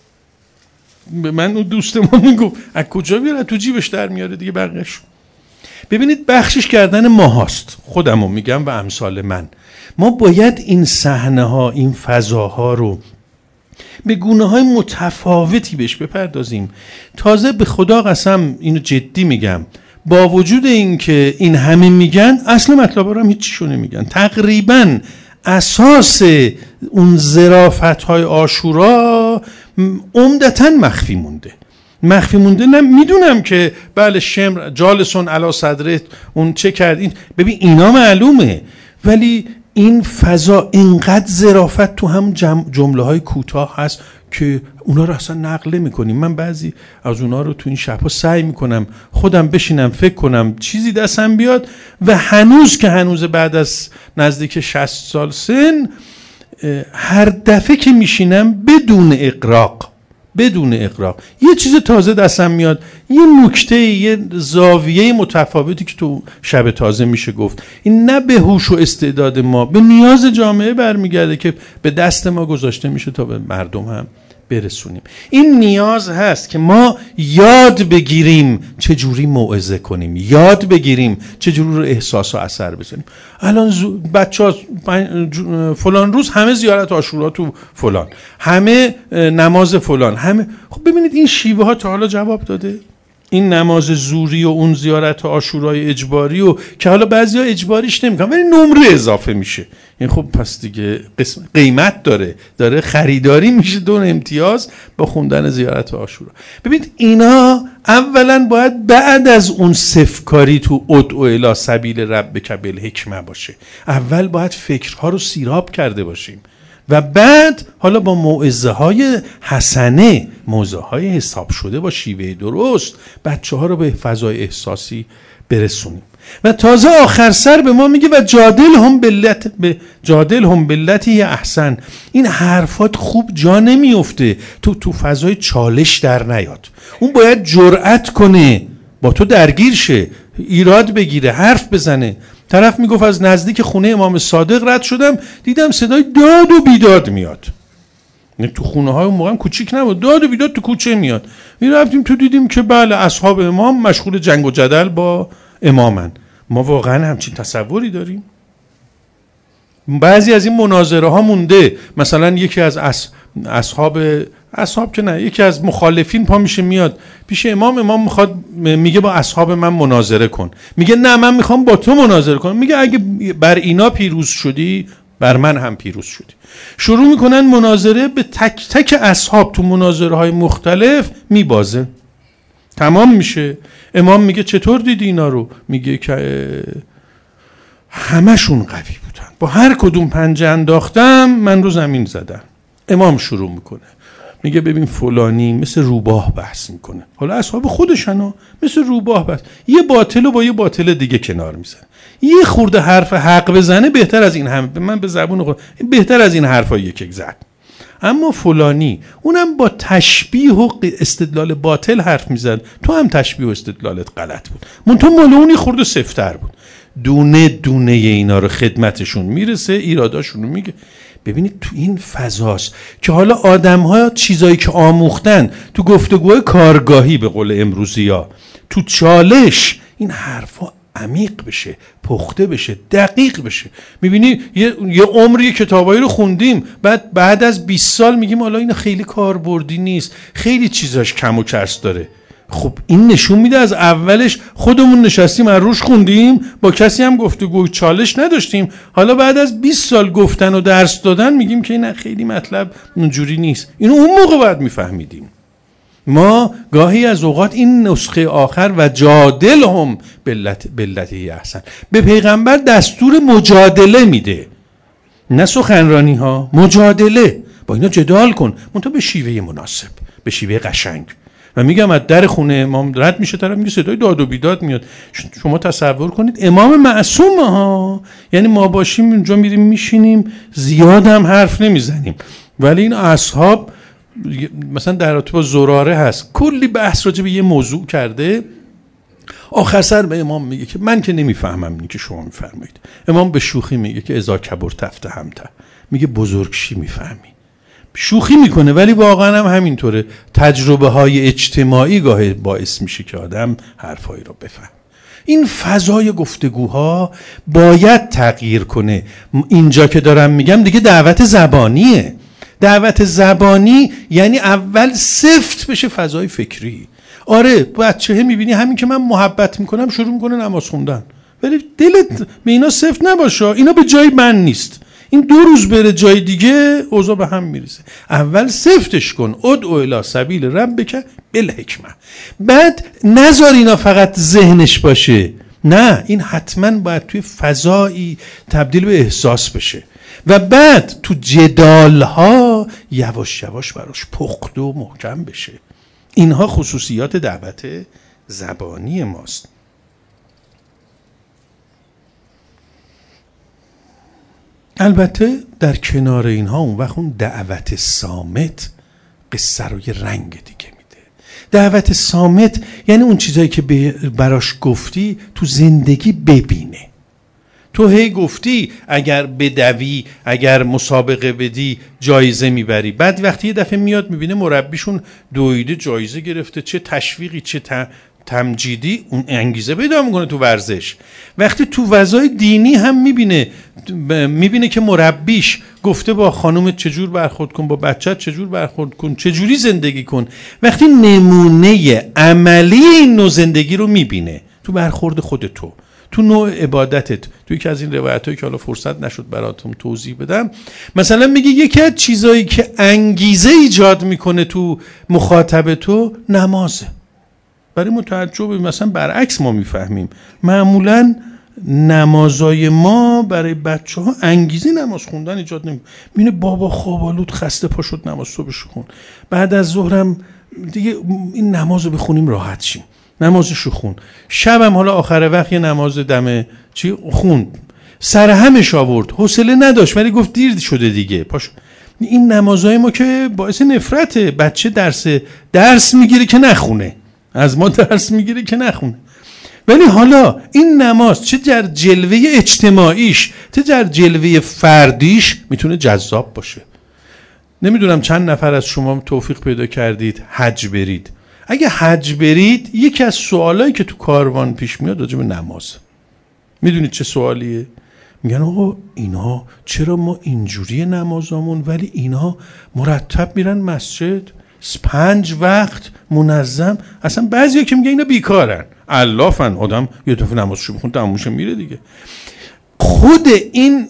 به من اون دوست ما میگفت از کجا بیاره؟ تو جیبش در میاره دیگه بقیه‌شو. ببینید بخشش کردن ما هاست، خودمو میگم و امثال من. ما باید این صحنه ها، این فضاها رو به گونه های متفاوتی بهش بپردازیم. تازه به خدا قسم اینو جدی میگم، با وجود این که این همه میگن اصل مطلب رو هم هیچیشو نمیگن. تقریبا اساس اون ظرافت های عاشورا عمدتاً مخفی مونده. مخفی مونده. نه میدونم که بله شمر جالسون علی صدره اون چه کرد، این ببین اینا معلومه، ولی این فضا اینقدر ظرافت تو هم جمله های کوتاه هست که اونا رو اصلا نقل میکنیم. من بعضی از اونا رو تو این شبها سعی میکنم خودم بشینم فکر کنم چیزی دستم بیاد و هنوز که هنوز بعد از نزدیک شصت سال سن هر دفعه که میشینم بدون اغراق بدون اغراق یه چیز تازه دستم میاد، یه نکته، یه زاویه متفاوتی که تو شب تازه میشه گفت. این نه به هوش و استعداد ما، به نیاز جامعه برمیگرده که به دست ما گذاشته میشه تا به مردم هم برسونیم. این نیاز هست که ما یاد بگیریم چجوری موعظه کنیم، یاد بگیریم چجوری رو احساس و اثر بزنیم. الان بچه ها فلان روز همه زیارت عاشورا تو فلان، همه نماز فلان، همه. خب ببینید این شیوه ها تا حالا جواب داده؟ این نماز زوری و اون زیارت عاشورای اجباری و که حالا بعضیا اجباریش نمیکنن ولی نمره اضافه میشه، این خب پس دیگه قسم قیمت داره، داره خریداری میشه دون امتیاز با خوندن زیارت عاشورا. ببینید اینا اولا باید بعد از اون صفکاری تو ادعو الی سبیل ربک بالحکمه باشه. اول باید فکرها رو سیراب کرده باشیم و بعد حالا با موعظه های حسنه، موعظه های حساب شده با شیوه درست بچه ها رو به فضای احساسی برسونیم. و تازه آخر سر به ما میگه و جادل هم بلت به جادل هم بلتی احسن. این حرفات خوب جا نمیفته تو تو فضای چالش در نیاد. اون باید جرأت کنه با تو درگیر شه، ایراد بگیره، حرف بزنه. طرف میگفت از نزدیک خونه امام صادق رد شدم دیدم صدای داد و بیداد میاد. تو خونه های اون موقع هم کوچیک نبود، داد و بیداد تو کوچه میاد. می رفتیم تو دیدیم که بله اصحاب امام مشغول جنگ و جدل با امامن. ما واقعا همچین تصوری داریم؟ بعضی از این مناظره ها مونده، مثلا یکی از اص... اصحاب اصحاب که نه یکی از مخالفین پا میشه میاد پیش امام، امام میخواد میگه با اصحاب من مناظره کن، میگه نه من میخوام با تو مناظره کنم، میگه اگه بر اینا پیروز شدی بر من هم پیروز شدی. شروع میکنن مناظره، به تک تک اصحاب تو مناظره های مختلف میبازه، تمام میشه. امام میگه چطور دیدی اینا رو؟ میگه که همشون قوی بودن، با هر کدوم پنجه انداختم من رو زمین زدن. امام شروع میکنه میگه ببین فلانی مثل روباه بحث میکنه، حالا اصحاب خودشن ها، مثل روباه بحث، یه باطل و با یه باطل دیگه کنار میزنه، یه خورده حرف حق بزنه بهتر از این هم، من به زبون خود بهتر از این حرفا یک زد. اما فلانی اونم با تشبیه و استدلال باطل حرف میزد، تو هم تشبیه و استدلالت غلط بود، منتها مال اونی خورده سفتر بود. دونه دونه اینا رو خدمتشون میرسه، ایراداشون رو میگه. ببینید تو این فضاست که حالا آدم‌ها چیزایی که آموختن تو گفتگوهای کارگاهی به قول امروزی‌ها، تو چالش این حرفا عمیق بشه، پخته بشه، دقیق بشه. میبینی یه, یه عمری کتابایی رو خوندیم، بعد بعد از بیست سال میگیم حالا این خیلی کاربردی نیست، خیلی چیزاش کم و کس داره. خب این نشون میده از اولش خودمون نشستیم از روش خوندیم، با کسی هم گفتگو چالش نداشتیم، حالا بعد از بیست سال گفتن و درس دادن میگیم که نه خیلی مطلب اونجوری نیست. اینو اون موقع باید میفهمیدیم. ما گاهی از اوقات این نسخه آخر و جادلهم بالتی احسن به پیغمبر دستور مجادله میده، نه سخنرانی ها، مجادله. با اینا جدال کن، منتها به شیوه مناسب، به شیوه قشنگ. و میگم از در خونه امام رد میشه، طرف میگه صدای داد و بیداد میاد. شما تصور کنید امام معصوم ها، یعنی ما باشیم اونجا میریم میشینیم زیاد هم حرف نمیزنیم، ولی این اصحاب مثلا در رابطه با زراره هست کلی بحث راجع به یه موضوع کرده، آخر سر به امام میگه که من که نمیفهمم اینی که شما میفرمایید. امام به شوخی میگه که اذا کبر تفتهمت، میگه بزرگ شی میفهمی. شوخی میکنه ولی واقعا هم همینطوره. تجربه های اجتماعی گاهی باعث میشه که آدم حرفایی رو بفهم. این فضای گفتگوها باید تغییر کنه. اینجا که دارم میگم دیگه دعوت زبانیه. دعوت زبانی یعنی اول سفت بشه فضای فکری. آره بچه‌ها میبینی همین که من محبت میکنم شروع میکنه نماز خوندن، ولی دلت به اینا سفت نباشه، اینا به جای من نیست. این دو روز بره جای دیگه اوضاع به هم میریزه. اول سفتش کن، ادعو الی سبیل ربک بالحکمه. بعد نذار اینا فقط ذهنش باشه، نه این حتما باید توی فضایی تبدیل به احساس بشه و بعد تو جدالها یواش یواش براش پخته و محکم بشه. اینها خصوصیات دعوت زبانی ماست. البته در کنار اینها اون وقت اون دعوت صامت قصه رو یه رنگ دیگه میده. دعوت صامت یعنی اون چیزایی که براش گفتی تو زندگی ببینه. تو هی گفتی اگر بدوی، اگر مسابقه بدی جایزه میبری، بعد وقتی یه دفعه میاد میبینه مربیشون دویده جایزه گرفته، چه تشویقی چه ت... تمجیدی، اون انگیزه پیدا میکنه تو ورزش. وقتی تو وضعای دینی هم میبینه میبینه که مربیش گفته با خانومت چجور برخورد کن، با بچت چجور برخورد کن، چجوری زندگی کن، وقتی نمونه عملی این نوع زندگی رو میبینه تو برخورد خود تو، تو نوع عبادتت، تو یکی از این روایتایی که حالا فرصت نشد براتون توضیح بدم، مثلا میگه یکی از چیزایی که انگیزه ایجاد میکنه تو مخاطب تو نمازه. برای متعجب مثلا برعکس ما میفهمیم معمولا نمازای ما برای بچه ها انگیزه نماز خوندن ایجاد نمی بینه بابا خوابالود خسته پا شد نماز صبحش خون، بعد از ظهرم دیگه این نماز رو بخونیم راحت شیم، نمازش رو خون، شبم حالا آخر وقت یه نماز دمه چی خوند، سر همش آورد، حوصله نداشت ولی گفت دیر شده دیگه پاش. این نمازای ما که باعث نفرته. بچه درس درس میگیره که نخونه، از ما درس میگیره که نخونه، ولی حالا این نماز چه در جلوه اجتماعیش چه در جلوه فردیش میتونه جذاب باشه. نمیدونم چند نفر از شما توفیق پیدا کردید حج برید. اگه حج برید یکی از سوالایی که تو کاروان پیش میاد راجع به نماز، میدونید چه سوالیه؟ میگن آقا اینا چرا ما اینجوری نمازامون ولی اینا مرتب میرن مسجد پنج وقت منظم، اصلا بعضیا که میگن اینا بیکارن علافن، آدم یه دفعه نمازشو بخونه تمومش میره دیگه. خود این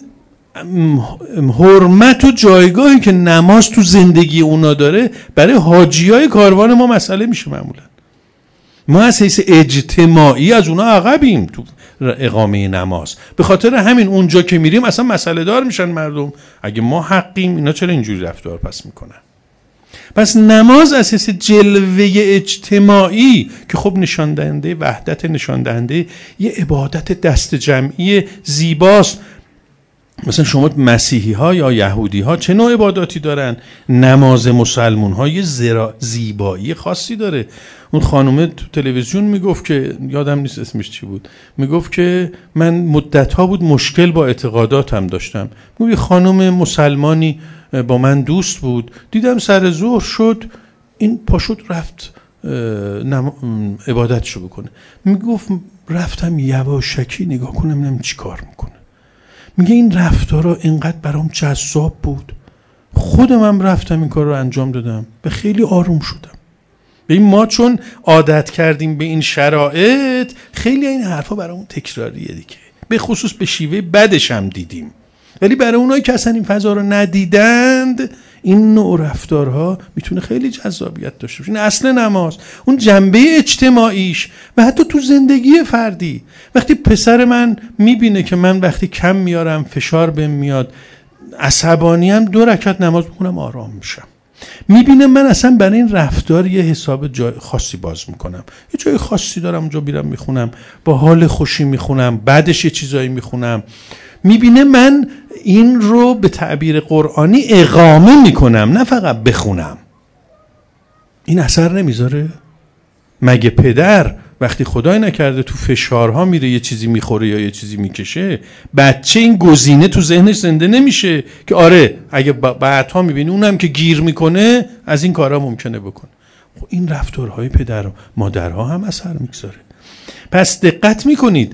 حرمت و جایگاهی که نماز تو زندگی اونا داره برای حاجیای کاروان ما مسئله میشه. معمولا ما از حیث اجتماعی از اونا عقبیم تو اقامه نماز، به خاطر همین اونجا که میریم اصلا مسئله دار میشن مردم، اگه ما حقیم اینا چرا اینجوری رفتار پس میکنن. پس نماز از حیث جلوه اجتماعی که خب نشان دهنده وحدت، نشان دهنده یه عبادت دست جمعی زیباست. مثلا شما مسیحی ها یا یهودی ها چه نوع عباداتی دارن؟ نماز مسلمون ها یه زیبایی خاصی داره. اون خانومه تو تلویزیون میگفت که یادم نیست اسمش چی بود، میگفت که من مدت ها بود مشکل با اعتقاداتم داشتم. میگه خانم مسلمانی با من دوست بود، دیدم سر ظهر شد این پاشد رفت عبادتشو بکنه. میگفت رفتم یواشکی نگاه کنم ببینم چی کار میکنه. میگه این رفتارا اینقدر برام جذاب بود، خودم هم رفتم این کار رو انجام دادم، به خیلی آروم شدم. ببین ما چون عادت کردیم به این شرایط خیلی این حرفا برامون تکراریه دیگه، به خصوص به شیوه بدش هم دیدیم، ولی برای اونایی که اصلا این فضا رو ندیدند این نوع رفتارها میتونه خیلی جذابیت داشته باشه. این اصل نماز، اون جنبه اجتماعیش و حتی تو زندگی فردی. وقتی پسر من میبینه که من وقتی کم میارم، فشار بهم میاد، عصبانیم، دو رکعت نماز بخونم آرام میشم. میبینه من اصلا برای این رفتار یه حساب جای خاصی باز میکنم، یه جای خاصی دارم اونجا میرم میخونم، با حال خوشی میخونم، بعدش یه چیزایی میخونم. میبینه من این رو به تعبیر قرآنی اقامه میکنم، نه فقط بخونم. این اثر نمیذاره؟ مگه پدر وقتی خدای نکرده تو فشارها میره یه چیزی میخوره یا یه چیزی میکشه، بچه این گزینه تو ذهنش زنده نمیشه که آره اگه بعدها میبینی اونم که گیر میکنه از این کارا ممکنه بکنه؟ خب این رفتارهای پدر و مادرها هم اثر میگذاره. پس دقت میکنید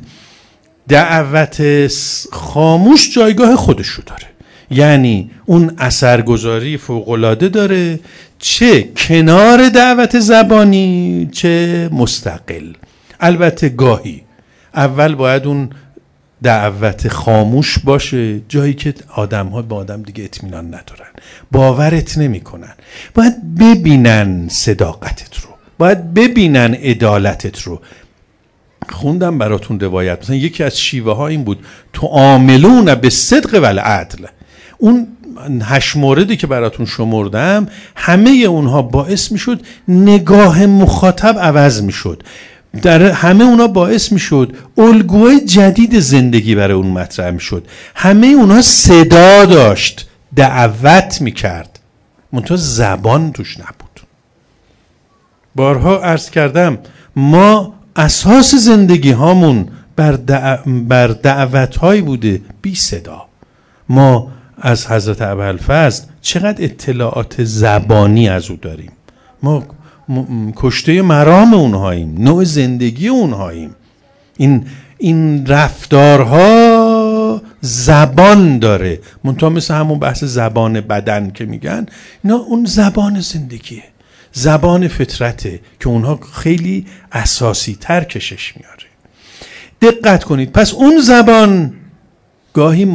دعوت خاموش جایگاه خودشو داره، یعنی اون اثرگذاری فوق‌العاده داره، چه کنار دعوت زبانی چه مستقل. البته گاهی اول باید اون دعوت خاموش باشه، جایی که آدم ها با آدم دیگه اطمینان ندارن، باورت نمی کنن، باید ببینن صداقتت رو، باید ببینن عدالتت رو. خوندم براتون روایت، مثلا یکی از شیوه ها این بود تعاملون به صدق و العدل. اون هشت موردی که براتون شمردم همه اونها باعث میشد نگاه مخاطب عوض میشد، در همه اونها باعث میشد الگوی جدید زندگی برای اون مطرح میشد، همه اونها صدا داشت، دعوت میکرد، منتها زبان توش نبود. بارها عرض کردم ما اساس زندگی هامون بر, دع... بر دعوت هایی بوده بی صدا. ما از حضرت ابوالفضل چقدر اطلاعات زبانی از او داریم، ما م... کشته مرام اونهاییم، نوع زندگی اونهاییم. این این رفتارها زبان داره، منتها مثل همون بحث زبان بدن که میگن، نه اون زبان زندگیه، زبان فطرته که اونها خیلی اساسی تر کشش میاره. دقت کنید، پس اون زبان گاهی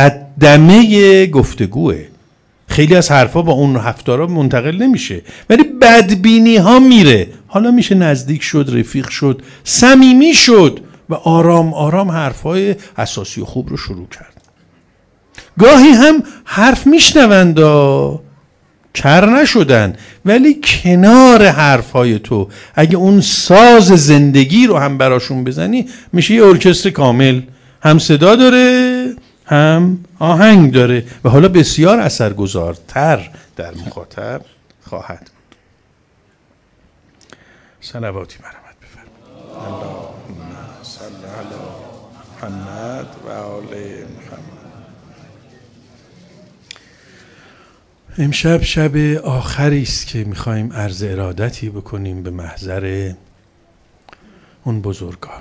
مقدمه گفتگوه، خیلی از حرفا با اون رفتارا منتقل نمیشه، ولی بدبینی ها میره. حالا میشه نزدیک شد، رفیق شد، صمیمی شد و آرام آرام حرفای اساسی و خوب رو شروع کرد. گاهی هم حرف میشنوند و کر نشدن، ولی کنار حرفای تو اگه اون ساز زندگی رو هم براشون بزنی میشه یه ارکستر کامل، هم صدا داره هم آهنگ داره و حالا بسیار اثرگذارتر در مخاطب خواهد بود. صلواتی مرحمت بفرمایید. اللهم صل علی محمد و آل محمد. امشب شب آخری است که میخوایم عرض ارادتی بکنیم به محضر اون بزرگان.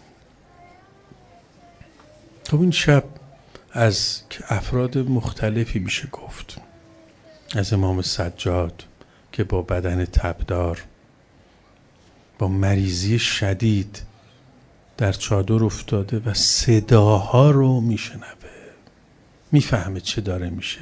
تو این شب از افراد مختلفی میشه گفت، از امام سجاد که با بدن تبدار، با مریضی شدید در چادر افتاده و صداها رو میشنوه، میفهمه چه داره میشه،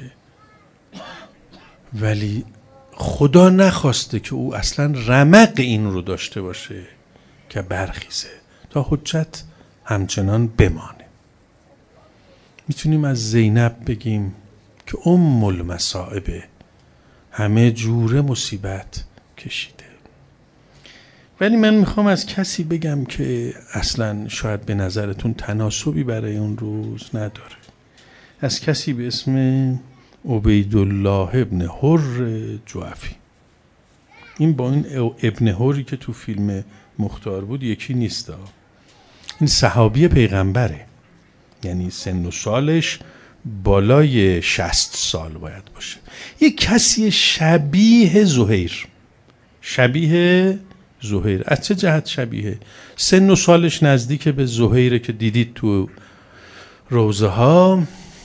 ولی خدا نخواسته که او اصلا رمق این رو داشته باشه که برخیزه تا حجت همچنان بمانه. میتونیم از زینب بگیم که ام المصائب، همه جوره مصیبت کشیده. ولی من میخوام از کسی بگم که اصلا شاید به نظرتون تناسبی برای اون روز نداره، از کسی به اسم عبیدالله ابن حر جعفی. این با این ابن حری که تو فیلم مختار بود یکی نیست. این صحابی پیغمبره، یعنی سن و سالش بالای شصت سال باید باشه. یک کسی شبیه زهیر، شبیه زهیر. از چه جهت شبیه؟ سن و سالش نزدیک به زهیره که دیدید تو روزه ها.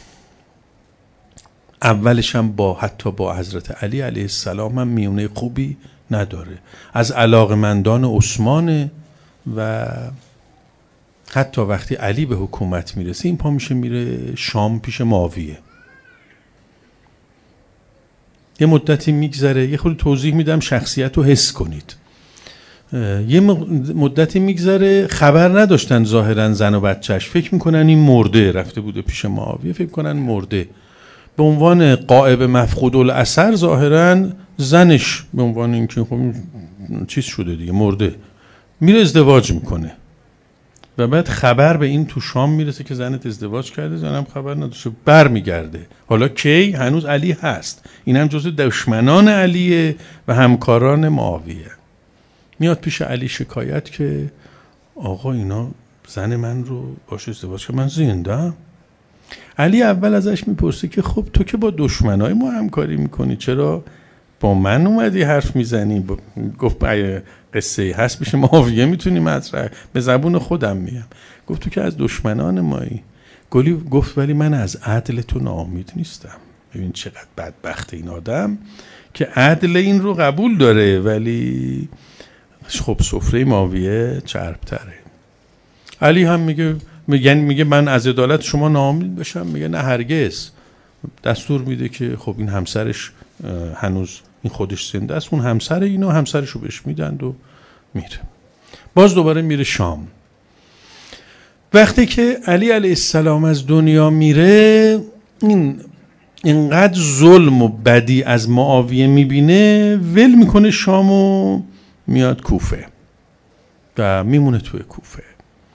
اولش هم با حتی با حضرت علی علیه السلام هم میونه خوبی نداره، از علاقمندان عثمانه و حتی وقتی علی به حکومت میرسه این پا میشه میره شام پیش معاویه. یه مدتی میگذره، یه خود توضیح میدم شخصیت رو حس کنید. یه مدتی میگذره، خبر نداشتن ظاهرا زن و بچهش، فکر میکنن این مرده، رفته بوده پیش معاویه، فکر کنن مرده، به عنوان غائب مفقود الاثر ظاهرا زنش به عنوان اینکه خب چیز شده دیگه، مرده، میره ازدواج میکنه و بعد خبر به این تو شام میرسه که زنت ازدواج کرده، زنم خبر نداشته، بر میگرده. حالا کی؟ هنوز علی هست، این هم جزو دشمنان علیه و همکاران معاویه. میاد پیش علی شکایت که آقا اینا زن من رو باشه ازدواج که من زنده‌ام. علی اول ازش میپرسه که خب تو که با دشمنای ما همکاری میکنی، چرا با من اومدی حرف میزنی؟ گفت قصه هست پیش معاویه میتونی مطرح، به زبون خودم میگم. گفت تو که از دشمنان مایی. گلی گفت ولی من از عدل تو ناامید نیستم. ببین چقدر بدبخت این آدم که عدل این رو قبول داره ولی خب سفره معاویه چربتره. علی هم میگه میگه میگه من از عدالت شما ناامید بشم؟ میگه نه هرگز. دستور میده که خب این همسرش هنوز این خودش زنده است، اون همسر اینو همسرش رو بهش میدند و میره. باز دوباره میره شام. وقتی که علی علیه السلام از دنیا میره، این اینقدر ظلم و بدی از معاویه میبینه، ول میکنه شام و میاد کوفه و میمونه توی کوفه.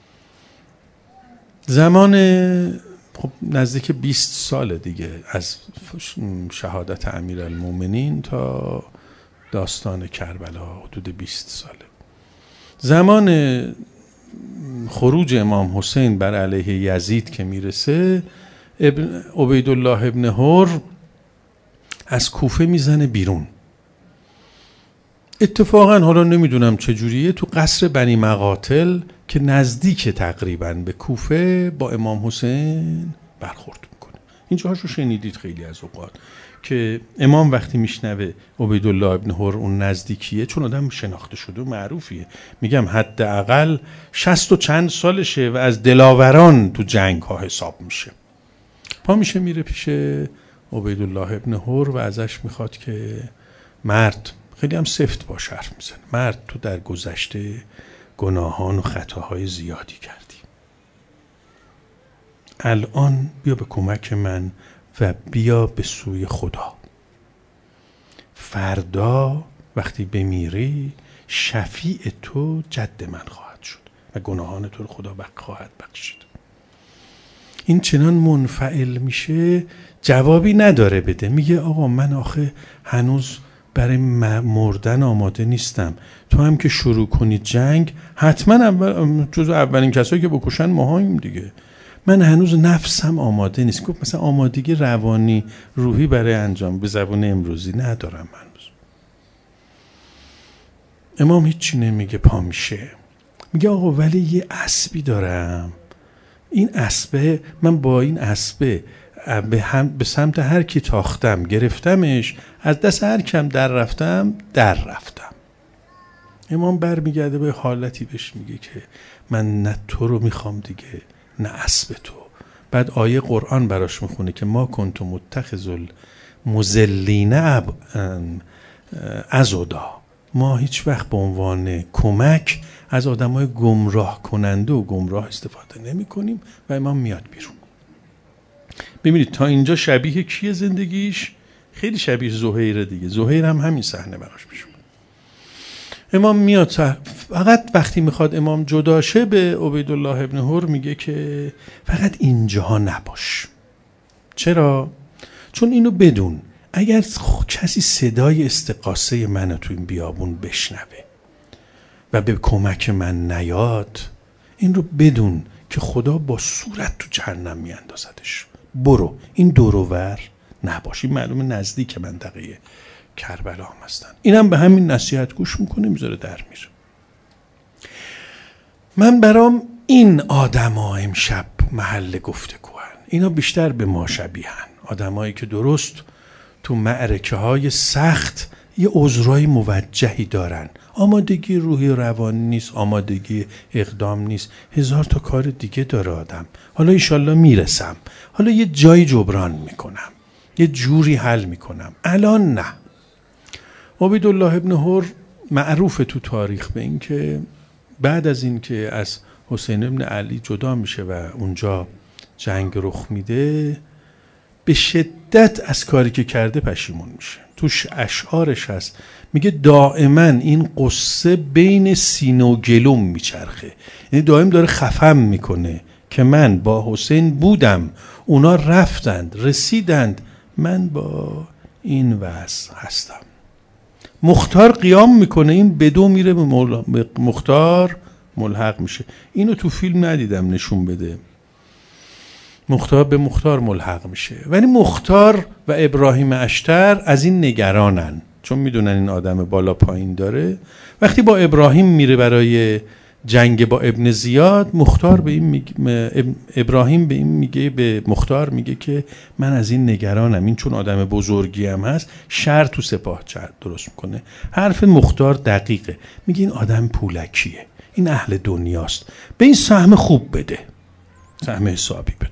زمان خب نزدیک بیست ساله دیگه از شهادت امیرالمومنین تا داستان کربلا، حدود بیست ساله. زمان خروج امام حسین بر علیه یزید که میرسه، ابن عبیدالله ابن حر از کوفه میزنه بیرون. اتفاقا حالا نمیدونم چجوریه، تو قصر بنی مقاتل که نزدیک تقریبا به کوفه با امام حسین برخورد میکنه. اینجاهاشو شنیدید خیلی از اوقات که امام وقتی میشنوه عبیدالله ابن حر اون نزدیکیه، چون آدم شناخته شده و معروفیه، میگم حداقل شصت و چند سالشه و از دلاوران تو جنگ ها حساب میشه. پا میشه میره پیش عبیدالله ابن حر و ازش میخواد که مرد، خیلی هم سفت باش حرف میزنه، مرد تو در گذشته گناهان و خطاهای زیادی کردی، الان بیا به کمک من و بیا به سوی خدا. فردا وقتی بمیری شفیع تو جد من خواهد شد و گناهان تو رو خدا بخ خواهد بخشید. این چنان منفعل میشه، جوابی نداره بده، میگه آقا من آخه هنوز برای مردن آماده نیستم، تو هم که شروع کنی جنگ حتما اول جزو اولین کسایی که بکشن ماهاییم دیگه، من هنوز نفسم آماده نیست. گفت مثلا آمادگی روانی روحی برای انجام به زبان امروزی ندارم هنوز. امام هیچی نمیگه، پا میشه میگه آقا ولی یه اسبی دارم، این اسبه من با این اسبه به, هم به سمت هر کی تاختم گرفتمش، از دست هر کم در رفتم در رفتم. امام برمیگرده به حالتی بهش میگه که من نه تو رو میخوام دیگه نه اسب تو. بعد آیه قرآن براش میخونه که ما کنتم متخذ المضلین عضدا، ما هیچ وقت به عنوان کمک از آدمای گمراه کننده و گمراه استفاده نمی کنیم. و امام میاد بیرون. ببینید تا اینجا شبیه کیه زندگیش؟ خیلی شبیه زهیر دیگه. زهیر هم همین صحنه براش میشه. امام میاد، فقط وقتی میخواد امام جدا شه به عبیدالله ابن حر میگه که فقط اینجاها نباش. چرا؟ چون اینو بدون اگر کسی صدای استغاثه منو تو این بیابون بشنوه و به کمک من نیاد، این رو بدون که خدا با صورت تو جهنم میاندازدش. برو این دوروور نباشی. معلومه نزدیک منطقه کربلا هم هستن. اینم به همین نصیحت گوش میکنه، میذاره در میره. من برام این آدم ها امشب محل گفتگوان. اینا بیشتر به ما شبیهن. آدم هایی که درست تو معرکه های سخت یه عذرای موجهی دارن. آمادگی روحی و روانی نیست، آمادگی اقدام نیست، هزار تا کار دیگه داره آدم. حالا ایشالله میرسم، حالا یه جایی جبران میکنم. یه جوری حل میکنم. الان نه. عبیدالله ابن حر معروف تو تاریخ به این که بعد از این که از حسین ابن علی جدا میشه و اونجا جنگ رخ میده، به شدت از کاری که کرده پشیمون میشه. توش اشعارش هست، میگه دائما این قصه بین سینه و گلوم میچرخه، یعنی دائم داره خفم میکنه که من با حسین بودم، اونا رفتند رسیدند، من با این وضع هستم. مختار قیام میکنه، این بدو میره به مولا... مختار ملحق میشه. اینو تو فیلم ندیدم نشون بده. مختار به مختار ملحق میشه، ولی مختار و ابراهیم اشتر از این نگرانن، چون میدونن این آدم بالا پایین داره. وقتی با ابراهیم میره برای جنگ با ابن زیاد، مختار به این میگه، ابراهیم به این میگه، به مختار میگه که من از این نگرانم، این چون آدم بزرگی هم هست شر تو سپاه درست میکنه. حرف مختار دقیقه، میگه این آدم پولکیه، این اهل دنیاست، به این سهم خوب بده، سهم حسابی بده.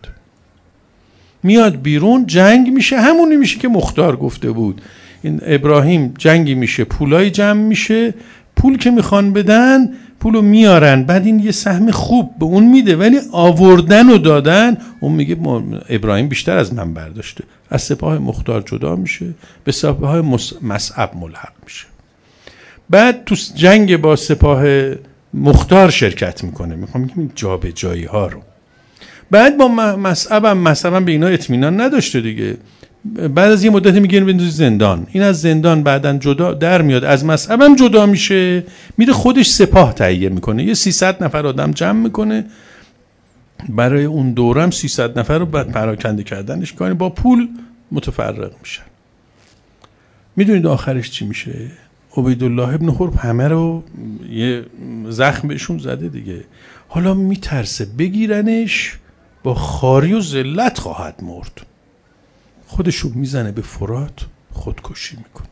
میاد بیرون، جنگ میشه، همونی میشه که مختار گفته بود. این ابراهیم جنگی میشه، پولای جمع میشه، پول که میخوان بدن پولو میارن، بعد این یه سهم خوب به اون میده، ولی آوردن و دادن اون میگه ابراهیم بیشتر از من برداشته. از سپاه مختار جدا میشه، به سپاه مصعب ملحق میشه. بعد تو جنگ با سپاه مختار شرکت میکنه. میخوام میگم این جابجایی ها رو. بعد با مصعب هم مثلا به اینا اطمینان نداشته دیگه. بعد از یه مدتی میگن بندازی زندان. این از زندان بعدن جدا در میاد، از مصعب هم جدا میشه، میره خودش سپاه تهیه میکنه، یه سیصد نفر آدم جمع میکنه. برای اون دورم سیصد نفر رو بعد پراکنده کردنش کنه، با پول متفرق میشن. میدونید آخرش چی میشه؟ عبیدالله ابن حر همه رو یه زخم بهشون زده دیگه. حالا میترسه بگیرنش، با خاری و ذلت خواهد مرد. خودشو میزنه به فرات، خودکشی میکنه.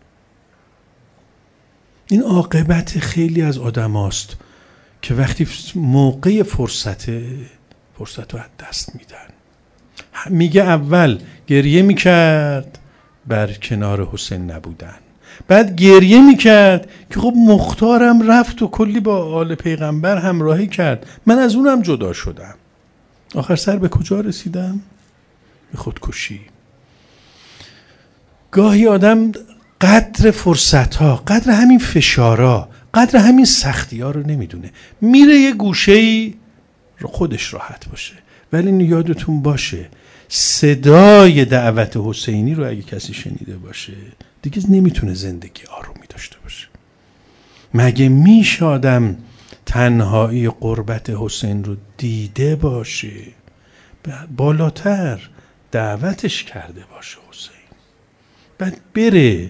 این عاقبت خیلی از آدم هاست که وقتی موقع فرصت فرصت رو از دست میدن. میگه اول گریه میکرد بر کنار حسین نبودن، بعد گریه میکرد که خب مختارم رفت و کلی با آل پیغمبر همراهی کرد، من از اونم جدا شدم. آخر سر به کجا رسیدم؟ به خودکشی. گاهی آدم قدر فرصت ها، قدر همین فشارا، قدر همین سختی ها رو نمیدونه، میره یه گوشه‌ای رو خودش راحت باشه. ولی یادتون باشه صدای دعوت حسینی رو اگه کسی شنیده باشه دیگه نمیتونه زندگی آرومی داشته باشه. مگه میشه آدم تنهایی قربت حسین رو دیده باشه، بالاتر دعوتش کرده باشه حسین، بعد بره؟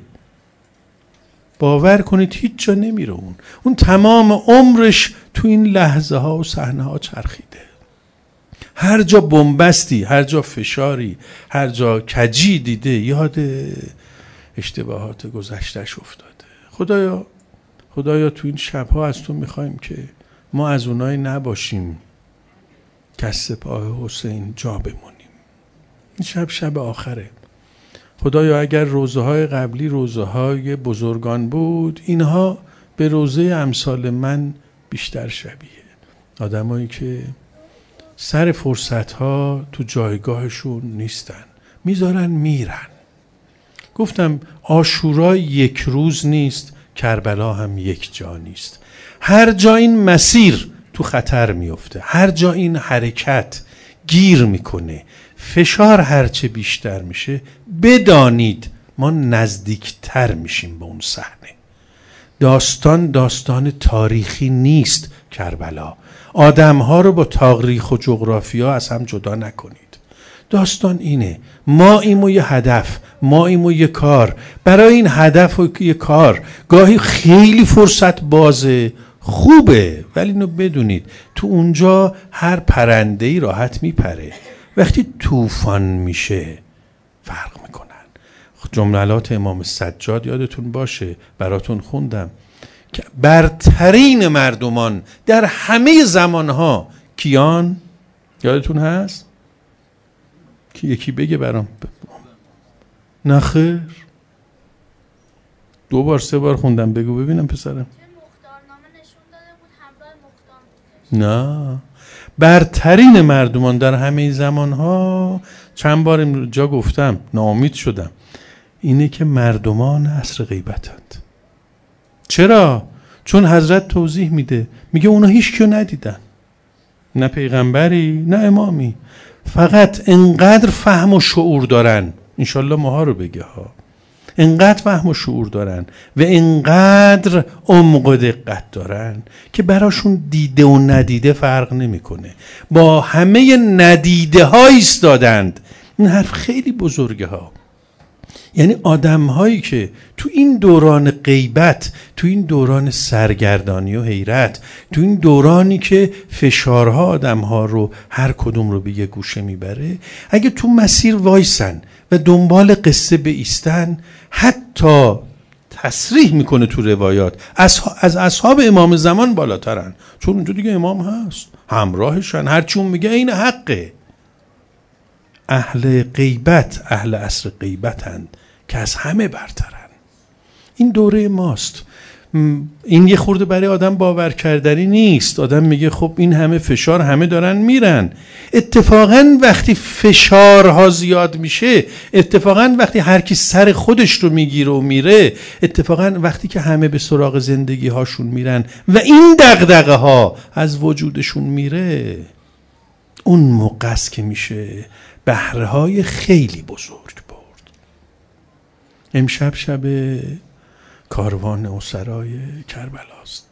باور کنید هیچ جا نمیره. اون اون تمام عمرش تو این لحظه ها و صحنه ها چرخیده. هر جا بنبستی، هر جا فشاری، هر جا کجی دیده، یاد اشتباهات گذشتهش افتاده. خدایا خدایا تو این شبها از تو میخوایم که ما از اونای نباشیم که از سپاه حسین جا بمونیم. این شب شب آخره. خدایا اگر روزه های قبلی روزه های بزرگان بود، اینها به روزه امثال من بیشتر شبیه. آدمایی که سر فرصت ها تو جایگاهشون نیستن، میذارن میرن. گفتم عاشورا یک روز نیست، کربلا هم یک جا نیست. هر جا این مسیر تو خطر میفته، هر جا این حرکت گیر میکنه، فشار هرچه بیشتر میشه، بدانید ما نزدیکتر میشیم به اون صحنه. داستان داستان تاریخی نیست. کربلا آدم ها رو با تاریخ و جغرافیا از هم جدا نکنید. داستان اینه ما ایمو یه هدف، ما ایمو یه کار، برای این هدف و یه کار گاهی خیلی فرصت بازه، خوبه، ولی اینو بدونید تو اونجا هر پرنده‌ای راحت میپره. وقتی طوفان میشه فرق میکنن. جملات امام سجاد یادتون باشه، براتون خوندم که برترین مردمان در همه زمانها کیان؟ یادتون هست؟ کی یکی بگه برام؟ نه خیر. دو بار سه بار خوندم. بگو ببینم پسرم. نه، برترین مردمان در همه زمانها، چند بار جا گفتم ناامید شدم، اینه که مردمان عصر غیبتند. چرا؟ چون حضرت توضیح میده، میگه اونا هیچ کیو ندیدن، نه پیغمبری نه امامی، فقط انقدر فهم و شعور دارن، انشالله ماها رو بگه ها، انقدر فهم و شعور دارن و انقدر عمق و دقت دارن که براشون دیده و ندیده فرق نمیکنه، با همه ندیده ها ایستادند. این حرف خیلی بزرگه ها. یعنی آدم هایی که تو این دوران غیبت، تو این دوران سرگردانی و حیرت، تو این دورانی که فشارها آدم ها رو هر کدوم رو به یه گوشه میبره، اگه تو مسیر وایسن و دنبال قصه بایستن، حتی تصریح میکنه تو روایات از اصحاب امام زمان بالاترن، چون اونجا دیگه امام هست، همراهشن، هرچی اون میگه این حقه. اهل غیبت، اهل عصر غیبتند که از همه برترن. این دوره ماست. این یه خورده برای آدم باور کردنی نیست. آدم میگه خب این همه فشار، همه دارن میرن. اتفاقا وقتی فشارها زیاد میشه، اتفاقا وقتی هر کی سر خودش رو میگیره و میره، اتفاقا وقتی که همه به سراغ زندگی هاشون میرن و این دغدغه ها از وجودشون میره، اون موقع است که میشه بهره های خیلی بزرگ برد. امشب شب کاروان اسرای کربلاست.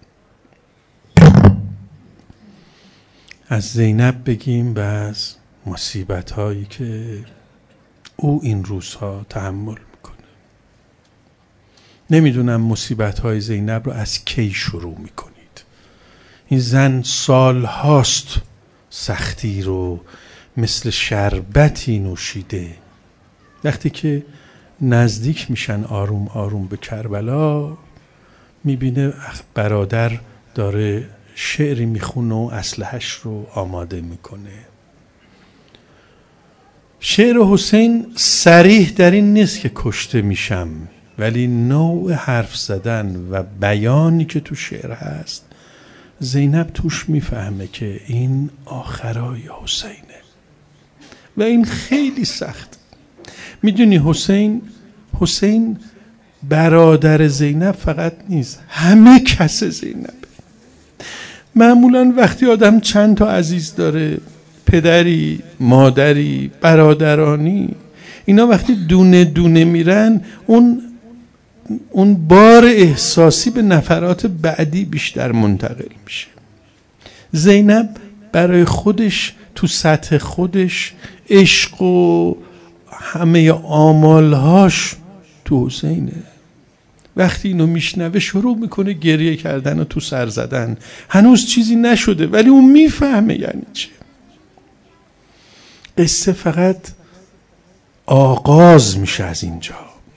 از زینب بگیم و از مصیبت هایی که او این روزها تحمل میکنه. نمیدونم مصیبت های زینب رو از کی شروع میکنید. این زن سال هاست سختی رو مثل شربتی نوشیده. وقتی که نزدیک میشن آروم آروم به کربلا، میبینه برادر داره شعری میخونه و اسلحه‌اش رو آماده میکنه. شعر حسین صریح در این نیست که کشته میشم، ولی نوع حرف زدن و بیانی که تو شعر هست، زینب توش میفهمه که این آخرای حسینه و این خیلی سخت. میدونی حسین حسین برادر زینب فقط نیست، همه کس زینب. معمولا وقتی آدم چند تا عزیز داره، پدری، مادری، برادرانی، اینا وقتی دونه دونه میرن، اون اون بار احساسی به نفرات بعدی بیشتر منتقل میشه. زینب برای خودش تو سطح خودش عشق و همه آمالهاش تو حسینه. وقتی اینو میشنوه شروع میکنه گریه کردن و تو سر زدن. هنوز چیزی نشده ولی اون میفهمه یعنی چه. قصه فقط آغاز میشه از اینجا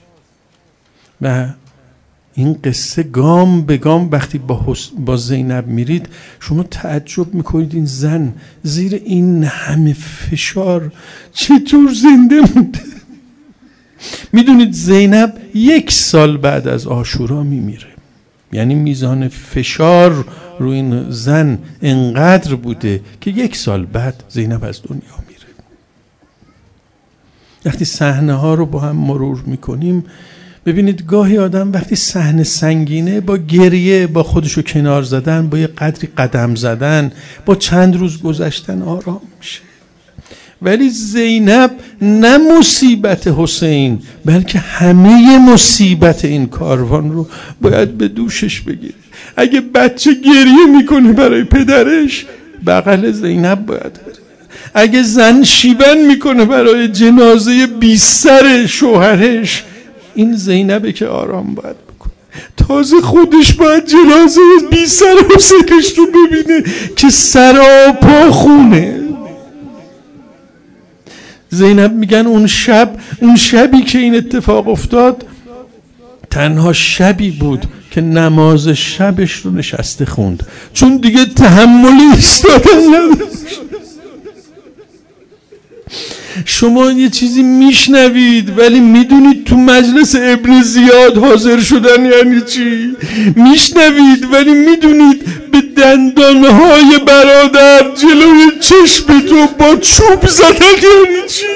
و این قصه گام به گام وقتی با, حس... با زینب میرید، شما تعجب میکنید این زن زیر این همه فشار چطور زنده مونده. میدونید زینب یک سال بعد از عاشورا میمیره. یعنی میزان فشار رو این زن انقدر بوده که یک سال بعد زینب از دنیا میره. وقتی صحنه ها رو با هم مرور میکنیم، ببینید گاهی آدم وقتی صحنه سنگینه، با گریه، با خودشو کنار زدن، با یه قدری قدم زدن، با چند روز گذشتن آرام میشه. ولی زینب نه مصیبت حسین، بلکه همه مصیبت این کاروان رو باید به دوشش بگیره. اگه بچه گریه میکنه برای پدرش، بغل زینب باید بره. اگه زن شیون میکنه برای جنازه بی سر شوهرش، این زینبه که آرام باید بکنه. تازه خودش باید جنازه بی سر حسینش رو ببینه که سراپا خونه. زینب میگن اون شب، اون شبی که این اتفاق افتاد، تنها شبی بود که نماز شبش رو نشسته خوند، چون دیگه تحمل ایستادن نداشت. شما یه چیزی میشنوید ولی میدونید تو مجلس ابن زیاد حاضر شدن یعنی چی؟ میشنوید ولی میدونید به دندانهای برادر جلوی چشم تو با چوب زدن یعنی چی؟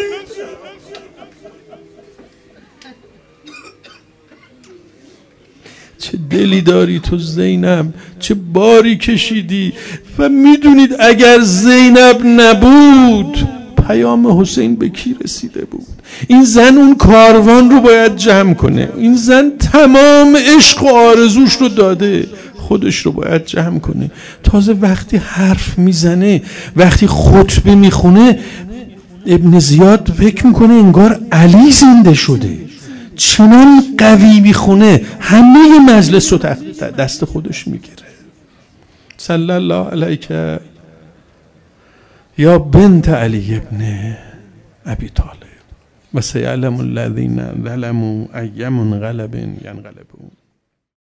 چه دلی داری تو زینب، چه باری کشیدی و میدونید اگر زینب نبود پیام حسین به کی رسیده بود؟ این زن اون کاروان رو باید جمع کنه، این زن تمام عشق و آرزوش رو داده، خودش رو باید جمع کنه. تازه وقتی حرف میزنه، وقتی خطبه میخونه، ابن زیاد فکر میکنه انگار علی زنده شده، چنان قوی میخونه همه مجلس رو دست خودش میگیره. صلی الله علیک یا بنت علی ابن ابی طالب و سیعلم الذین ظلموا ای منقلب ینقلبون.